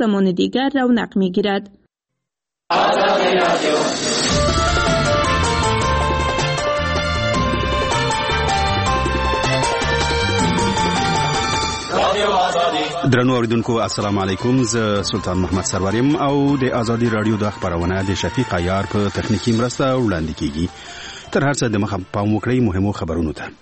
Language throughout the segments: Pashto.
زمان دیگر رونق می‌گیرد. درنو اوریدونکو السلام علیکم. ز سلطان محمد سروریم او د ازادي رادیو د خبرونه د شفیق عیار په تخنیکی مرسته وړاندې کیږي. تر هر څه د مخه پام وکړئ مهمو خبرونو ته.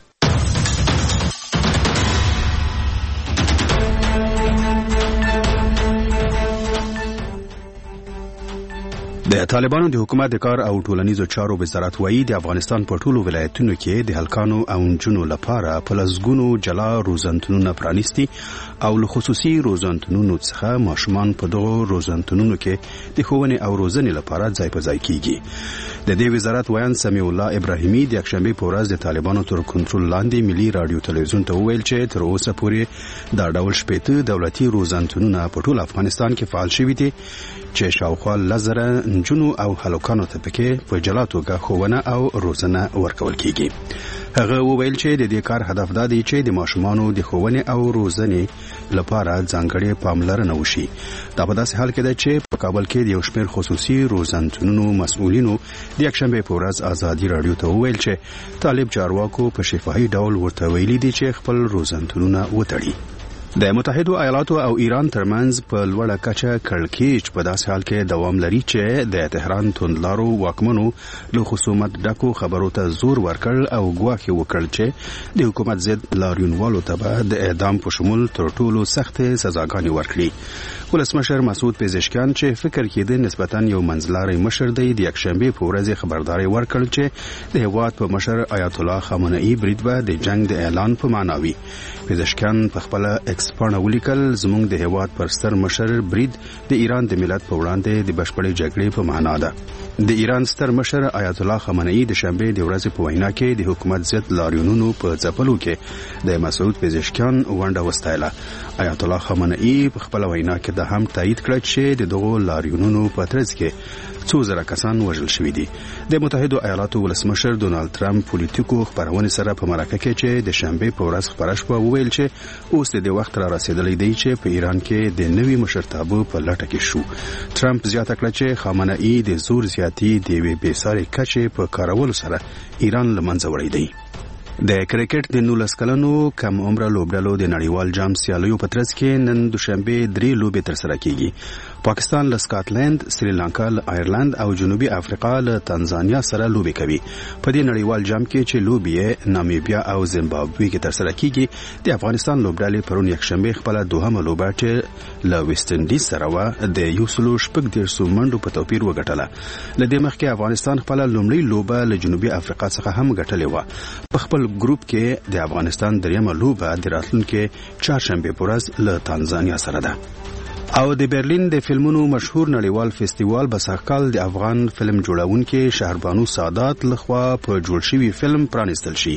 د طالبانو د حکومت د کار او ټولنیزو چارو وزارت وایي د افغانستان په ټولو ولایتونو کې د هلکانو او نجونو لپاره په لسګونو جلا روزنتونونه پرانیستي او له خصوصي روزنتونونو څخه ماشومان په دغو روزنتونونو کې د ښوونې او روزنې لپاره ځای په ځای کیږي. د دې وزارت ویان سمیع الله ابراهیمي د یکشنبه په ورځ د طالبانو تر کنټرول لاندې ملي رادیو تلویزیون ته وویل چې تر اوسه پورې دا ډول شپږ دولتي روزنتونونه په ټول افغانستان کې فعال شوي دي چې شاوخوا لزره نجونو او هلکانو ته پکې په جلا توګه ښوونه او روزنه ورکول کیږي. هغه وویل چې د دې کار هدف دا دی چې د ماشومانو د ښوونې او روزنې لپاره ځانګړې پاملرنه وشي. دا په داسې حال کې ده چې په کابل کې د یو شمېر خصوصي روزنتونونو مسؤلینو د یکشنبه په ورځ ازادي رادیو ته وویل چې طالب چارواکو په شفاهي ډول ورته ویلي دي چې خپل روزنتونونه وتړي. د متحده ایالاتو او ایران ترمنځ په لوړه کچه کړکېچ په داسې حال کې دوام لري چې د تهران توندلارو واکمنو له خصومت ډکو خبرو ته زور ورکړ او ګواښ وکړ چې د حکومت ضد لاریونوالو ته به د اعدام په شمول تر ټولو سختې سزاګانې ورکړي. ولسمشر مسعود پزشکیان چې فکر کېده نسبتاً یو منځلاری مشر دی د یکشنبه په ورځ خبرداري ورکړ چې د هیواد په مشر آیت الله خامنه‌ای برید به د جنگ د اعلان په معنا وي. پزشکیان په خپل پاڼه ولیکل زموږ د هیواد پر ستر مشر برید د ایران د ملت په وړاندې د بشپړې جګړې په معنا ده. د ایران ستر مشر آیت الله خامنه‌ای د شنبه د ورځې په وینا کې د حکومت ضد لاریونونو په ځپلو کې د مسعود پزشکیان ونډه وستایله. آیت الله خامنه‌ای په خپل وینا کې د هم تایید کړ چې د دغو لاریونونو په ترڅ کې څو زره کسان وژل شوي دي. د متحده ایالاتو ولسمشر ډونالد ټرمپ پولیټیکو خبرونه سره په مرکه کې چې د شنبه په ورځ خبره شوه وویل چې اوس د وخت را رسیدلی دی چې په ایران کې د نوي مشرتابه په لټه کې شو. ټرمپ زیاته کړه چې خامنه‌ای د زور زیاتی د یوې بېسارې کچې په کارولو سره ایران له منځه وړی دی. د کرکټ د 19 کلنو کم عمره لوبډلو د نړیوال جام سیالیو په ترڅ کې نن دوشنبه 3 لوبې ترسره کیږي. پاکستان له سکاټلند، سریلانکا له آیرلند او جنوبي افریقا له تنزانیا سره لوبې کوي. په دې نړیوال جام کې چې لوبې نامیبیا او زیمبابوې کې ترسره کیږي د افغانستان لوبډلې پرون یکشنبه خپل دوهمه لوبه چې له ویسټ انډیز سره و د یوسلو شپږ دیرسو منډو په توپیر وګټله. لدې مخکې افغانستان خپل لومړی لوبه له جنوبي افریقا څخه هم ګټلې و. په خپل ګروپ کې د افغانستان دریمه لوبه د راتلونکي چهارشنبه په ورځ له تنزانیا سره ده. او د برلین د فلمونو مشهور نړیوال فستیوال بساکال د افغان فلم جوړونکي شهربانو سادات لخوا په جوړ شوی فلم پرانستل شي.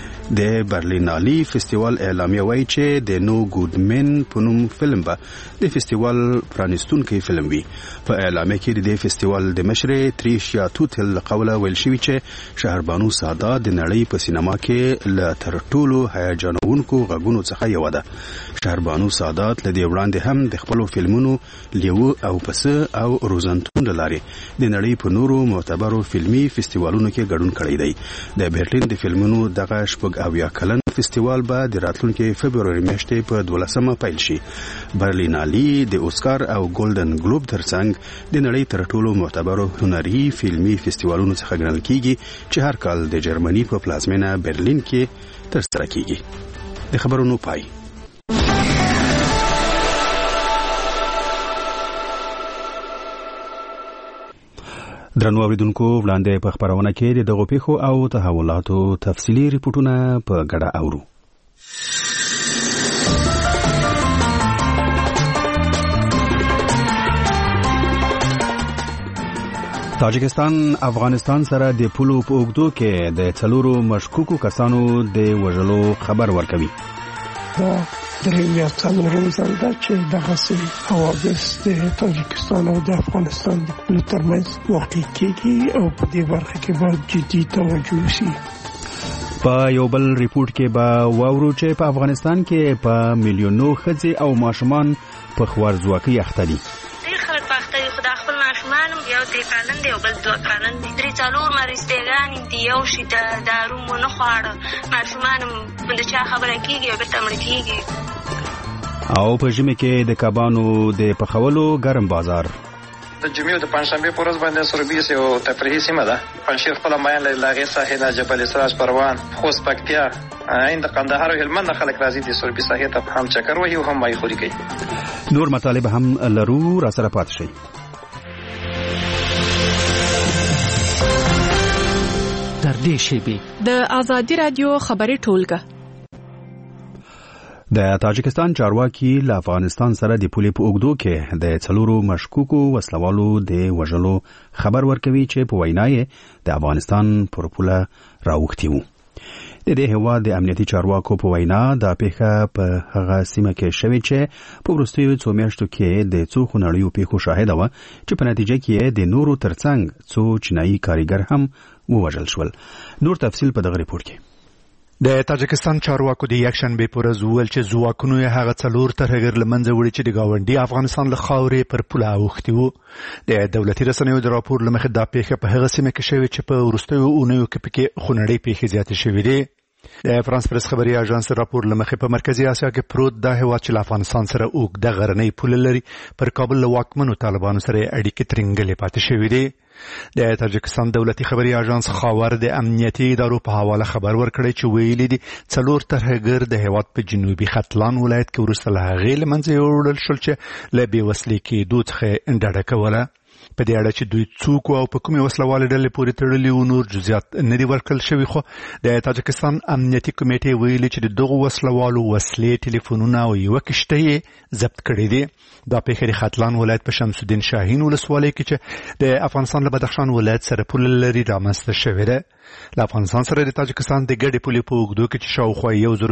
د برلینالي فستیوال اعلامیه وایي چې د نو ګودمن په نوم فلم به د فستیوال پرانستونکي فلم وي. په اعلامیه کې د فستیوال د مشر تریشیا توتل قوله ویل شوی چې شهربانو سادات د نړۍ په سینما کې له تر ټولو هیجانونکو غږونو څخه یو ده. شهربانو سادات له دې وړاندې هم د خپلو فلمونو لیو او پسه او روزنتون لارې د نړۍ په نورو معتبرو فلمي فستیوالونو کې ګډون کړی دی. د برلین د فلمونو دغه شپږ او یا کلن فستیوال به د راتلونکي فبروري میاشتې په 12مه پیل شي. برلینالي د اوسکار او ګولډن ګلوب ترڅنګ د نړۍ تر ټولو معتبرو هنري فلمي فستیوالونو څخه ګڼل کیږي چې هر کال د جرمني په پلازمینه برلین کې ترسره کیږي. د خبرونو پای. درنو اوریدونکو وړاندې په خبرونه کې د دغو پیښو او تحولاتو تفصیلي ریپورتونه په ګډه اورو. تاجکستان افغانستان سره د پولو په اوږدو کې د څلورو مشکوکو کسانو د وژلو خبر ورکوي. دریم یا څلورم ځل ده چې دغسې حوادث د تاجکستان او د افغانستان د پولو ترمنځ واقع کېږي او په دې برخه کې باید جدي توجه وشي. په یو بل ریپورت کې به واورو چې په افغانستان کې په میلیونو ښځې او ماشومان په خوارځواکۍ اخته دي. ډېر خلک په اخته دي، خو د خپل ماشومان یو 3 کلن دی او بل 2 کلن دی. 3-4 مرستېګانې دي، یو شي دارو مو نه خواړه، ماشومان د چا خبره کېږي او بېرته مړه کېږي. او په ژمي کې د کبانو د پخولو ګرم بازار. د جمعې او د پنجشنبې په ورځ باندې سروبیس یو تفریحي سیمه ده. پنجشیر خپله میین لري، له هغې ساحې نه جبل اسراج، پروان، خوست، پکتیا، د قندهار او هلمند نه خلک راځي د سروبي ساحې ته هم چکر وهي او هم مایخوري کوي. نور مطالب هم لرو، را سره پاتې شئ. تر دې شیبې د آزادي رادیو خبري ټولګه. د تاجکستان چارواکي له افغانستان سره د پولې په اوږدو کې د 4 مشکوکو وسلوالو د وژلو خبر ورکوي چې په وینا یې د افغانستان پر پوله راوښتي وو. د دې هیواد د امنیتي چارواکو په وینا دا پیښه په هغه سیمه کې شوې چې په وروستیو 2 میاشتو کې د څو خونړیو پیښو شاهده وه چې په نتیجه کې د نورو ترڅنګ څو چینایي کارګر هم ووژل شول. نور تفصیل په دغه ریپورت کې. د تاجکستان چارواکو د یکشنبې په ورځ وویل چې ځواکونو یې هغه 4 ترهګر له منځه وړي چې د ګاونډي افغانستان له خاورې پر پوله اوښتي وو. د دولتي رسنیو د راپور له مخې دا پیښه په هغه سیمه کې شوې چې په وروستیو اونیو کې پکې خونړۍ پیښې زیاتې شوې دي. د فرانس پریس خبري اژانس راپور له مخې په مرکزی اسیا کې پروت دا هیواد چې له افغانستان سره اوږده غرنۍ پوله لري پر کابل له واکمنو طالبانو سره اړیکې ترنګلې پاتې شوې دي. د تاجکستان دولتي خبري اژانس خاور د امنیتي ادارو په حواله خبر ورکړی چې ویلي دي 4 ترهګر د هیواد په جنوبي ختلان ولایت کې وروسته له هغې له منځه یوړل شول چې له بېوسلې کېدو څخه ډډه کوله. په دې اړه چې دوی څوک او په کومې وسلوالې ډلې پورې تړلي وو نور جزئیات نه دي ورکړل شوي، خو د تاجکستان امنیتي کمیټې ویلي چې د دغو وسلوالو وسلې، ټلیفونونه او یوه کشته یې ضبط کړي دي. دا پیښه د ختلان ولایت په شمس الدین شاهین ولسوالۍ کې چې د افغانستان له بدخشان ولایت سره پوله لري رامنځته شوې ده. له افغانستان سره د تاجکستان د ګډې پولې په اوږدو کې چې شاوخوا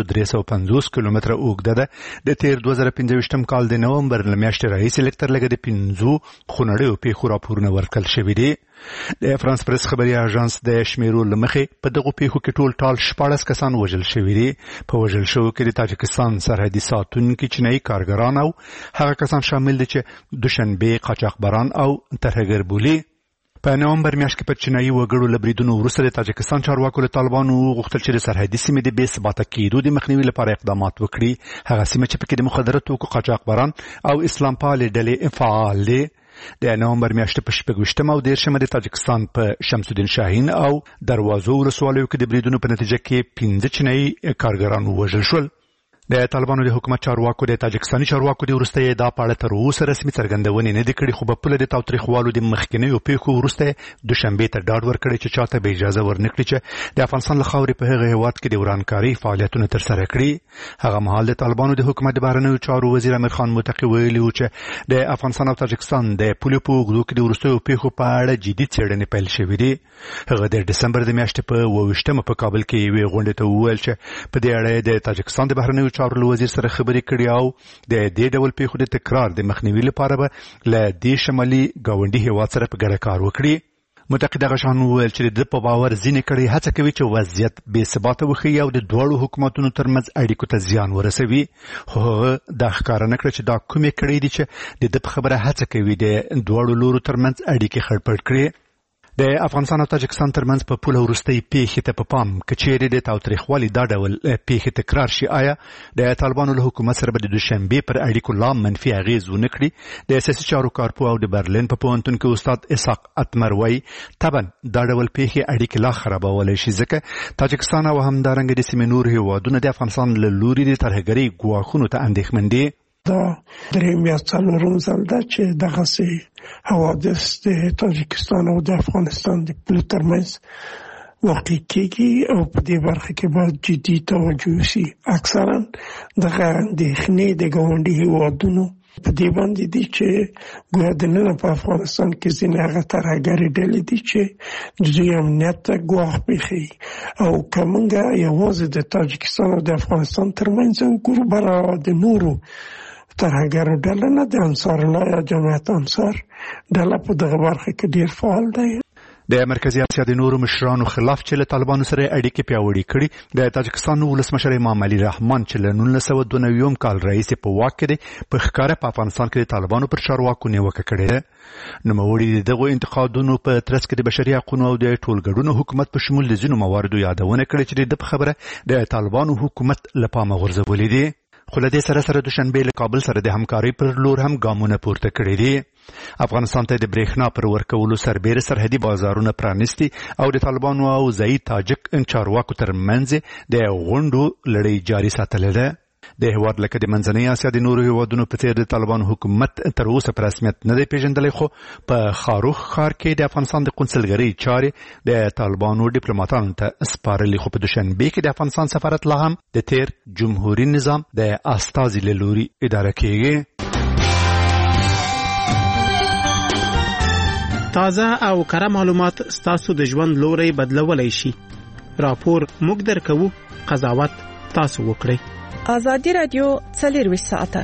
1350 کیلومتره اوږده ده، د تیر 2015 کال د نومبر له میاشتې راهیسې لږ تر لږه د 5 خونړیو پیښو راپورونه ورکړل شوي دي. د فرانس پریس خبري اژانس د شمیرو له مخې په دغو پیښو کې ټول ټال 14 کسان وژل شوي دي. په وژل شوو کې د تاجکستان سرحدي ساتونکي چینایي کارګران او هغه کسان شامل دي چې دوشنبه قاچاقبران او ترهګر بولي. په نومبر میاشت کې په چینایي وګړو له بریدونو وروسته د تاجکستان چارواکو له طالبانو غوښتل چې د سرحدي سیمې د بې ثباته کېدو د مخنیوي لپاره اقدامات وکړي. هغه سیمه چې پکې د مخدره توکو قاچاقبران او اسلام پالې ډلې فعال دي. د نومبر میاشتې په 26 او 13 د تاجکستان په شمس الدین شاهین او دروازو ولسوالیو کې د بریدونو په نتیجه کې 15 چینایي کارګران ووژل شول. د طالبانو د حکومت چارواکو د تاجکستاني چارواکو د وروسته دا پاړه تر اوسه رسمي څرګندونې نه دي کړې، خو په پوله د تاوتریخوالو د مخکینیو پیښو وروسته دوشنبه ته ډاډ ورکړی چې چاته به اجازه ورنکړي چې د افغانستان له خاورې په هغه هیواد کې د ورانکاري فعالیتونه ترسره کړي. هغه مهال د طالبانو د حکومت د بهرنیو چارو وزیر امیر خان متقي ویلي و چې د افغانستان او تاجکستان د پولې په اوږدو کې د وروستیو پیښو په اړه جدي څېړنې پیل شوې دي. هغه د دسمبر د میاشتې په 28 په کابل کې یوې غونډې ته وویل چې په دې اړه د تاجکستان د بهرنیو چارو وزیر سره خبرې کړې او د دې ډول پیښو د تکرار د مخنیوي لپاره به له دې شمالي ګاونډي هیواد سره په ګډه کار وکړي. متقي دغه شان وویل چې د په باور ځینې کړي هڅه کوي چې وضعیت بې ثباته وښیي او د دواړو حکومتونو ترمنځ اړیکو ته زیان ورسوي، خو هغه دا ښکاره نه کړه چې دا کومې کړي دي چې د ده په خبره هڅه کوي د دواړو لورو ترمنځ اړیکې خړپړ کړي. د افغانستان او تاجکستان ترمنځ په پوله وروستۍ پیښې ته په پام که چیرې د تاوتریخوالي دا ډول پیښې تکرار شي، آیا د طالبانو له حکومت سره به د دوشنبې پر اړیکو لا منفي اغېز ونه کړي؟ د سیاسي چارو کارپوه او د برلین په پوهنتون کې استاد اسحاق اتمر وایي طبعا دا ډول پیښې اړیکې لا خرابولی شي، ځکه تاجکستان او همدارنګه د سیمې نور هیوادونه د افغانستان له لوري د ترهګرۍ ګواښونو ته اندېښمن دي. دا دریم یا څلورم ځل ده چې دغسې حوادث د تاجکستان او د افغانستان د پولو ترمنځ واقع کېږي او په دې برخه کې باید جدي توجه وشي. اکثرا دغه اندېښنې د ګاونډي هیوادونو په دې باندې دي چې ګویا دننه په افغانستان کې ځینې هغه ترهګرې ډلې دي چې د دوی امنیت ته ګواښ پېښوي او که موږ یوازې د تاجکستان او د افغانستان ترمنځ وګورو، بله د نورو ترهګرو ډله نه د انصار الله یا جماعت انصار ډله په دغه برخه کې ډېر فعال دی. د مرکزی اسیا د نورو مشرانو خلاف چې له طالبانو سره اړیکې پیاوړې کړي د تاجکستان ولسمشر امام علي رحمان چې له 1992 کال رئیس په واک کې دی په ښکاره په افغانستان کې د طالبانو پر چارواکو نیوکه کړې ده. نوموړي دغه انتقادونو په ترڅ کې د بشري حقوقو او د ټولګډون حکومت په شمول د ځینو مواردو یادونه کړې چې د خبره د طالبانو حکومت له پامه غورځولې دي. خو له دې سره دوشنبه له کابل سره د همکارۍ پر لور هم ګامونه پورته کړي دي. افغانستان ته د برېښنا پر ورکولو سربېره سرحدي بازارونه پرانیستي او د طالبانو او ځایي تاجک چارواکو ترمنځ د غونډو لړۍ جاري ساتلې ده. د هیواد لکه د منځنۍ اسیا د نورو هیوادونو په څیر د طالبانو حکومت تر اوسه په رسمیت نه دی پیژندلی، خو په خاروخ ښار کې د افغانستان د قونسلګرۍ چارې د طالبانو ډیپلوماټانو ته سپارلي، خو په دوشنبه کې د افغانستان سفارت لا هم د تیر جمهوریت نظام د استازي له لوري اداره کیږي. تازه او کره معلومات ستاسو د ژوند لوري بدلولای شي. راپور موږ درکوو، قضاوت تاسو وکړئ. آزادی رادیو 24 ساعته.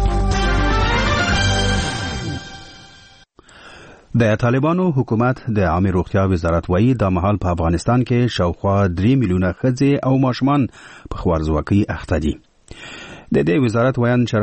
د طالبانو حکومت د عامه روغتیا وزارت وایي د مهال په افغانستان کې شاوخوا 3 میلیونه ښځې او ماشومان په خوارځواکۍ اخته دي. د دې وزارت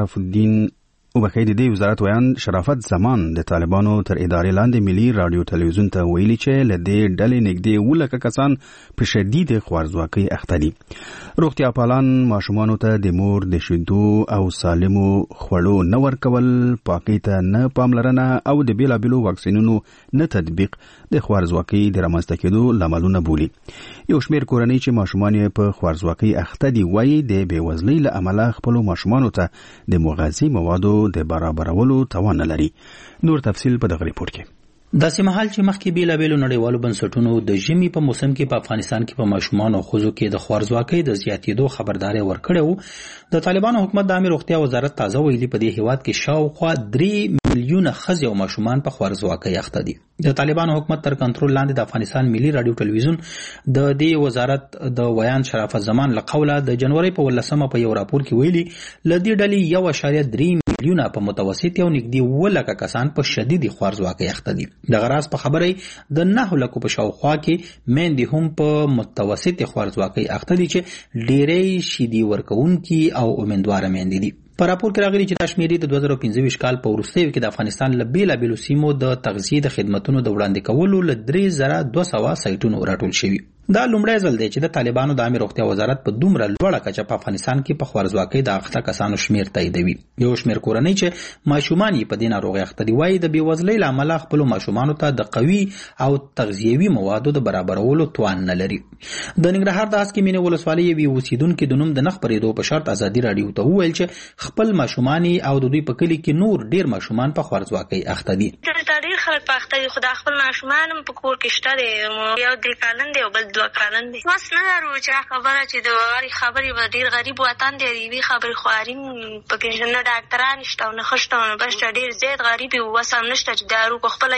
ویان شرافت زمان د طالبانو تر ادارې لاندې ملي رادیو تلویزیون ته ویلي چې له دې ډلې نږدې 10 کسان په شدید خوارځواکۍ اخته دي. روغتیا پالان ماشومانو ته د مور د شیدو او سالمو خوړو نه ورکول، پاکۍ ته نه پاملرنه او د بیلابیلو واکسینونو نه تطبیق د خوارځواکۍ د رامنځته کېدو لاملونه بولي. یو شمېر کورنۍ چې ماشومان یې په خوارځواکۍ اخته دي وایي د بېوزلۍ له امله خپلو ماشومانو ته د مغذي موادو د برابرولو توان نه لري. نور تفصیل په دغه ریپورت کې. داسې مهال چې مخکې بیلابیلو نړیوالو بنسټونو د ژمي په موسم کې په افغانستان کې په ماشومان او ښځو کې د خوارځواکۍ د زیاتېدو خبرداري ورکړې وو، د طالبانو حکومت د عامه روغتیا وزارت تازه ویلي په دې هیواد کې شاوخوا 3 میلیونه ښځې او ماشومان په خوارځواکۍ اخته دي. د طالبانو حکومت تر کنټرول لاندې د افغانستان ملي رادیو تلویزیون د دې وزارت د ویان شرافت زمان له قوله د جنوري په 18 په یو راپور کې ویلي ل دې ډلې 1.3 میلیونه په متوسط یو نږدې 10 کسان په شدید خوارځواکۍ اخته دي. د غراس په خبره د 9 لکو په شاوخوا کې مېندې هم په متوسط خوارځواکۍ اخته دي چې ډېرې شیدې ورکوونکي او امیندواره مېندې دي. په راپور کې راغلي چې دا شمیرې د 2015 کال په وروستیو کې د افغانستان له بیلابیلو سیمو د تغذیې د خدماتونو د وړاندې کولو له 3200 سایټونو راټول شوي. دا لومړی ځل دی چې د طالبانو د عامه روغتیا وزارت په دومره لوړه کچه په افغانستان کې په خوارځواکۍ د اخته کسانو شمیر تاییدوي. یو شمیر کورنۍ چې ماشومان یې په دې ناروغۍ اخته دي وایي د بېوزلۍ له امله خپلو ماشومانو ته د قوي او تغذیوي موادو د برابرولو توان نه لري. د ننګرهار د اسکي مینې ولسوالۍ یوې اوسیدونکي د نوم د نه خپرېدو په شرط ازادي راډیو ته وویل چې خپل ماشومان او د دوی په کلي کې نور ډېر ماشومان په خوارځواکۍ اخته دي. ډېر خلک په اخته دي، خو د خپل ماشومان هم په کور کې شته دی، یو 3 کلن دی او بل 2 کلن دی. بس نه لرو چې خبره چې د هرې خبرې به ډېر غریب وطن دی، د یوې خبرې خواري پکې نه ډاکټران شته او نه ښه شته او نه بس ډېر زیات غریب یو، وس هم نشته چې دارو په خپله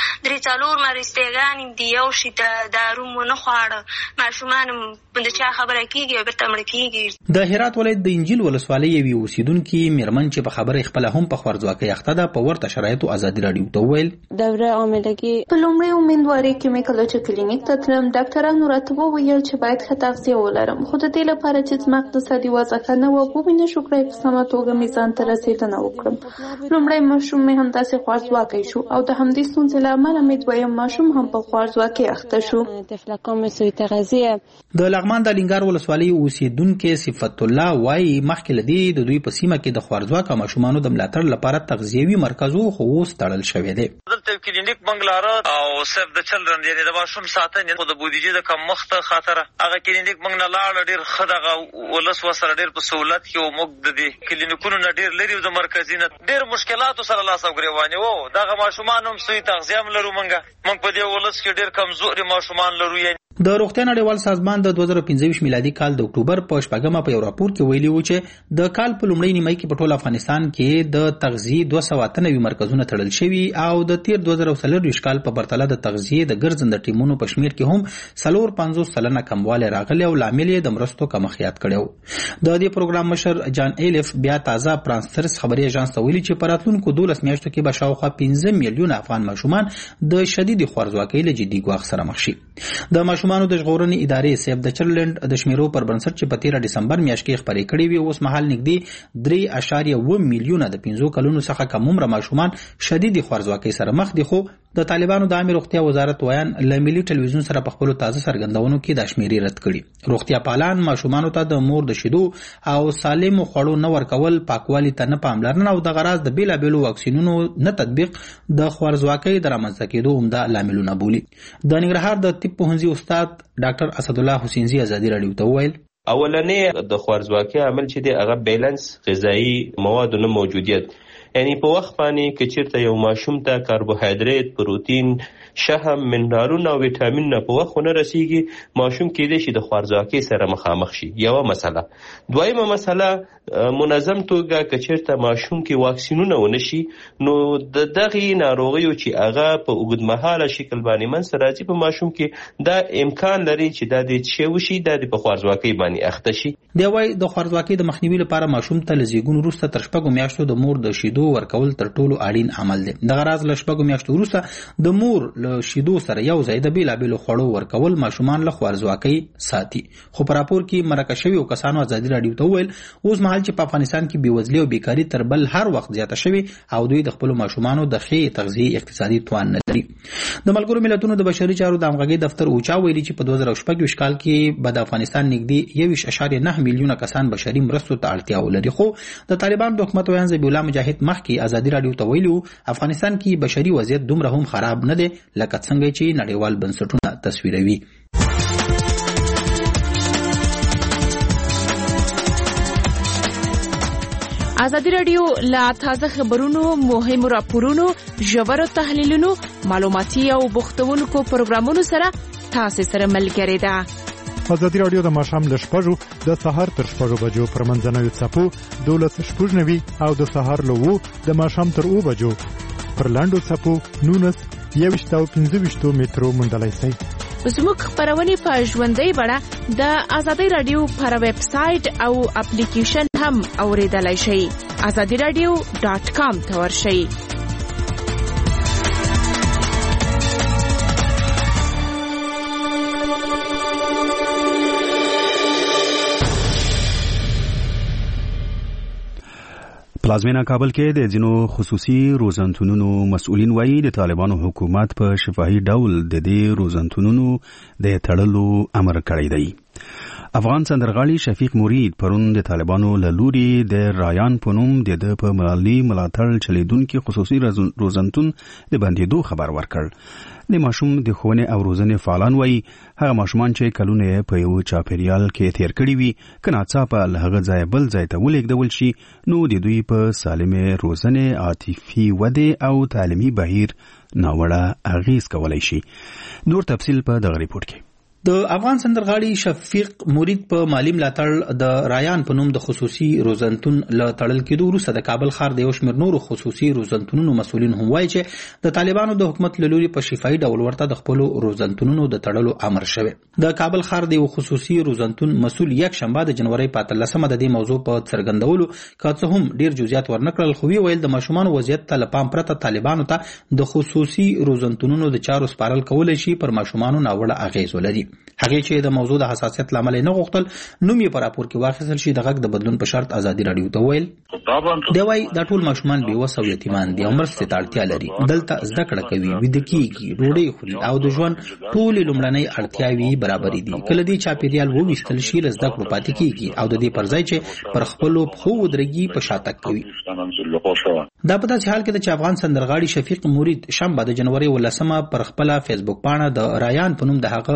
3-4 مریضتېګانې دي، یو شي دارو مو نه خواړه، ماشومان هم د چا خبره کېږي او بېرته مړه کېږي. د هرات ولایت د انجیل ولسوالۍ یوې اوسیدونکي مېرمن چې په خبره خپله هم په خوارځواکۍ اخته ده په ورته شرایطو ازادي راډیو ته وویل دوره آمدگی په لومړۍ امیندوارۍ کې مې کله چې کلینیک ته تلم ډاکټرانو راته وویل چې باید ښه تغذیه ولرم، خو د دې لپاره چې زما اقتصادي وضع ښه نه وه ومې نشو کړی په سمه توګه مې ځان ته رسېدنه وکړم. لومړی ماشوم مې همداسې خوارځواکی شو او د همدې ستونزې له امله مې دویم ماشوم هم په خوارځواکۍ اخته شو. د لغمان د لینګار ولسوالۍ اوسیدونکي صفت الله وایي مخکې له دې د دوی په سیمه کې د خوارځواکه ماشومانو د ملاتړ لپاره تغذیوي مرکزو خو اوس تړل شوی دی. دلته کلینیک منګلاره او سیف د چلډرن یعنې د ماشوم ساتنې خو د بودیجې د کمښت خاطره هغه کلینیک موږ نه لاړه، ډېر ښه دغه ولس ورسره ډېر په سهولت کې و، موږ د دې کلینیکونو نه ډېر لرې د مرکزي نه ډېر مشکلاتو سره لاس او ګرېوانې وو. دغه ماشومان هم صحي تغذیه هم لرو، موږ په دې ولس کې ډېر کمزوري ماشومان لرو. د روغتیا نړیوال سازمان د 2025 میلادي کال د اکتوبر په 8مه په یو راپور کې ویلي و چې د کال په لومړۍ نیمه کې په ټول افغانستان کې د تغذیه 293 مرکزونه تړل شوي او د تیر 2024 کال په پرتله د تغذیه د ګرځنده ټیمونو په شمیر کې هم 50% کموالی راغلی او لامل یې د مرستو کمښت کړو. د دې پروګرام مشر جان ایلف بیا تازه فرانسرس خبري اژانس ته ویلي چې په راتلونکو 12 میاشتو کې به شاوخوا 15 میلیونه افغان ماشومان د شدید خوارځواکۍ له جدي ګواښ سره مخ شي. د ماشومانو د ژغورنې ادارې سیف د چایلډ د شمیرو پر بنسټ چې په 13 ډسمبر میاشت کې خبرې کړې وي اوس مهال نږدې 3.1 میلیونه د 15 کلونو څخه کم عمر ماشومان شدید خوارځواکۍ سره مخ دي. خو د طالبانو د عامه روغتیا وزارت ویان له ملي ټلویزیون سره په خپل تازه څرګندونو کې د شمیرې رد کړي. روغتیا پالان ماشومانو ته د مور د شیدو او سالم خوړو نه ورکول، پاکوالي ته نه پاملرنه او د غراض د بیلابېلو واکسینونو نه تطبیق د خوارځواکۍ د رامنځته کېدو عمده لاملونه بولي. د ننګرهار د طب پوهنځي استاد ډاکټر اسدالله حسینزي ازادي رادیو ته وویل اولنې د خوارځواکۍ عامل چې دی هغه بیلانس غذایی موادو نه موجودیت، یعنی په وخت باندې که چیرته یو ماشوم ته کاربوهایدریت، پروتین، شحم، منرالونه او ویټامینونه په وخت نه رسیږي، ماشوم کېدای شي د خوارځواکۍ سره مخامخ شي. یوه مسله. دویمه مسله منظم توګه که چیرته ماشوم کې واکسینونه ونه شي نو د دغې ناروغیو چې هغه په اوږدمهاله شکل باندې منځته راځي په ماشوم کې دا امکان لري چې دا د څه وشي دا د په خوارځواکۍ باندې اخته شي. دی وايي د خوارځواکۍ د مخنیوي لپاره ماشوم ته له زیږون وروسته تر 6 میاشتو د مور د شیدو ورکول تر ټولو اړین عمل دی. د غراض له 6 میاشتو وروسته د مور له شیدو سره یو ځای د بیلابېلو خوړو ورکول ماشومان له خوارځواکۍ ساتي. خو په راپور کې مرکه شوي کسانو ازادي رادیو ته وویل اوس مهال چې په افغانستان کې بېوزلي او بیکاري تر بل هر وخت زیاته شوي او دوی د خپلو ماشومانو د ښې تغذیې اقتصادي توان نه لري. د ملګرو ملتونو د بشري چارو د همغږۍ دفتر اوچا ویلي چې په 2024 کال کې به د افغانستان نږدې 1.9 میلیونه کسان بشري مرستو ته اړتیا ولري. خو د طالبان د حکومت ویان ذبیح الله مجاهد مخکې ازادي رادیو ته ویلي افغانستان کې بشري وضعیت دومره هم خراب نه دی لکه څنګه چې نړیوال بنسټونه تصویروي. ازادي رادیو لا تازه خبرونو، مهمو راپورونو، ژورو تحلیلونو، معلوماتي او بوختونکو پروګرامونو سره تاسو سره ملګری ده. ازادي رادیو د ماښام له 6 د سهار تر 6 بجو پر منځنوي څپو 12:09 او د سهار له 2 د ماښام تر 2 بجو پر لاندو څپو 19:15 مترو موندلای شئ. زموږ خبرونه په ژوندۍ بڼه د ازادي رادیو پر ویب سټ او اپلیکیشن هم اوریدلای شئ. azadiradio.com ته ورشئ. پلازمینه کابل کې د ځینو خصوصي روزنتونونو مسؤلین وایي د طالبانو حکومت په شفاهي ډول د دې روزنتونونو د تړلو امر کړی دی. افغان سندرغاړي شفیق مرید پرون د طالبانو له لوري د رایان په نوم د په ملالي ملاتړ چلیدونکو خصوصي روزنتون د بندیدو خبر ورکړ. د ماشوم د ښوونې او روزنې فعالان وایي هغه ماشومان چې کلونه په یو چاپیریال کې تیر کړي وي که ناڅاپه له هغه ځای بل ځای ته ولېږدول شي نو د دوی په سالمې روزنې، عاطفي ودې او تعلیمي بهیر ناوړه اغیز کولی شي. نور تفصیل په دغه ریپورت کې. د افغان سندرغاړي شفیق مرید په مالی ملاتړ د رایان په نوم د خصوصي روزنتون له تړل کېدو وروسته د کابل ښار د یو شمېر نورو خصوصي روزنتونونو مسؤلین هم وایي چې د طالبانو د حکومت له لوري په شفاهي ډول ورته د خپلو روزنتونونو د تړلو امر شوی. د کابل ښار د یو خصوصي روزنتون مسؤل یکشنبه د جنوري په 13مه د دې موضوع په څرګندولو که څه هم ډیر جزئیات ورنکړل خو ویل د ماشومانو وضعیت ته له پام پرته طالبانو ته د خصوصي روزنتونونو د چارو سپارل کولای شي پر ماشومانو ناوړه اغیز ولري. هغه چې د موضوع د حساسیت لامل نه غوښتل نوم یې په راپور کې واخیستل شي د غږ د بدلون په شرط ازادي رادیو ته ویل دی وايي دا ټول ماشومان بېوسه او یتیمان دي او مرستې ته اړتیا لري. دلته زده کړه کوي، ویده کېږي، ډوډۍ خوري او د ژوند ټولې لومړنۍ اړتیاوې برابرې دي. کله دې چاپېریال وویستل شي له زده کړو پاتې کېږي او د دې پر ځای چې پر خپلو پښو ودرېږي په شاتګ کوي. دا په داسې حال کې ده چې افغان سندرغاړي شفیق مرید شنبه د جنوري 18 پر خپله فیسبوک پاڼه د رایان په نوم د هغه په ملاتړ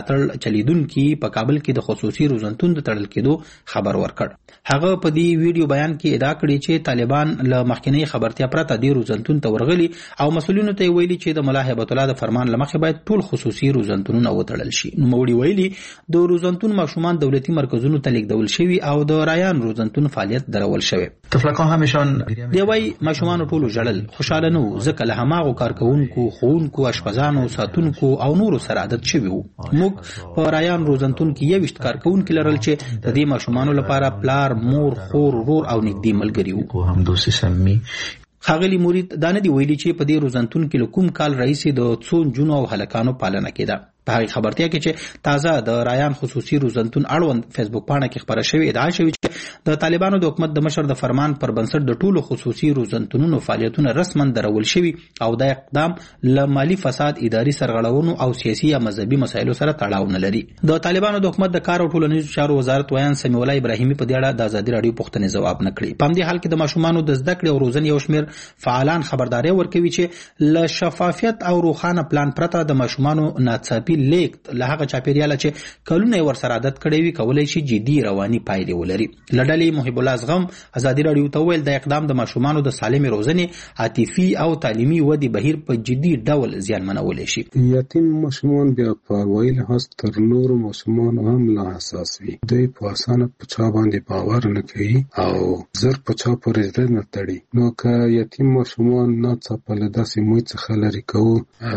ملاتړ چلیدونکو په کابل کې د خصوصي روزنتون د تړل کېدو خبر ورکړ. هغه په دې ویډیو بیان کې ادعا کړې چې طالبان له مخکنی خبرتیا پرته د روزنتون ته ورغلي او مسؤلینو ته ویلي چې د ملا هیبت الله د فرمان لمخې باید ټول خصوصي روزنتونونه وتړل شي. نوموړي ویلي د روزنتون ماشومان دولتي مرکزونو ته لیږدول شوي او د رایان روزنتون فعالیت درول شوی. طفلکان همشان دی وای ماشومان ټول جړل خوشاله نو ځکه له هماغو کارکونکو خوونکو اشپزانو ساتونکو او نورو سره عادت شوی وو. موږ په رایان روزنتون کې 20 کارکونکو لرل چې د دې ماشومانو لپاره پلار مور خور ورور او نږدې ملګری وو. هم دوسی سمي خاغلی مرید دانه دی ویلي چې په دې روزنتون کې کوم کال رئیس د څو جنو او هلکانو پالنه کېده. په هغه خبرتیا کې چې تازه د رایان خصوصي روزنتون اړوند فیسبوک پاڼه کې خبره شوې ادعا شوې چې د طالبانو د حکومت د مشر د فرمان پر بنسټ د ټولو خصوصي روزنتونونو فعالیتونه رسما درول شوي او د اقدام له مالی فساد اداري سرغړونو او سیاسي یا مذهبي مسایلو سره تړاو نه لري. د طالبانو د حکومت د کار او ټولنیزو چارو وزارت ویان سمیع الله ابراهیمي په دې اړه د ازادي رادیو پوښتنې ځواب نه کړی. په همدې حال کې د ماشومانو د زده کړې او روزنې یو شمېر فعالان خبرداري ورکوي چې له شفافیت او روښانه پلان پرته د ماشومانو ناڅاپي لیږد له هغه چاپیریال چې کلونه ورسره عادت کړی وي کولای شي جدي رواني پایلې ولري. لړلې محب الله زغم ازادي رادیو ته ویل د اقدام د ماشومانو د سالم روزنې عاطفي او تعلیمي ودې بهیر په جدي ډول زیانمنولی شي. یتیم ماشومان بیا په ویل هاست تر نورو ماشومانو هم لا حساس وي. دوی په اسانه په چا باندې باور نه کوي او زر په چا پورې زړه نه تړي. نو که یتیم ماشومان ناڅاپه له داسې موی څخه لرې کوو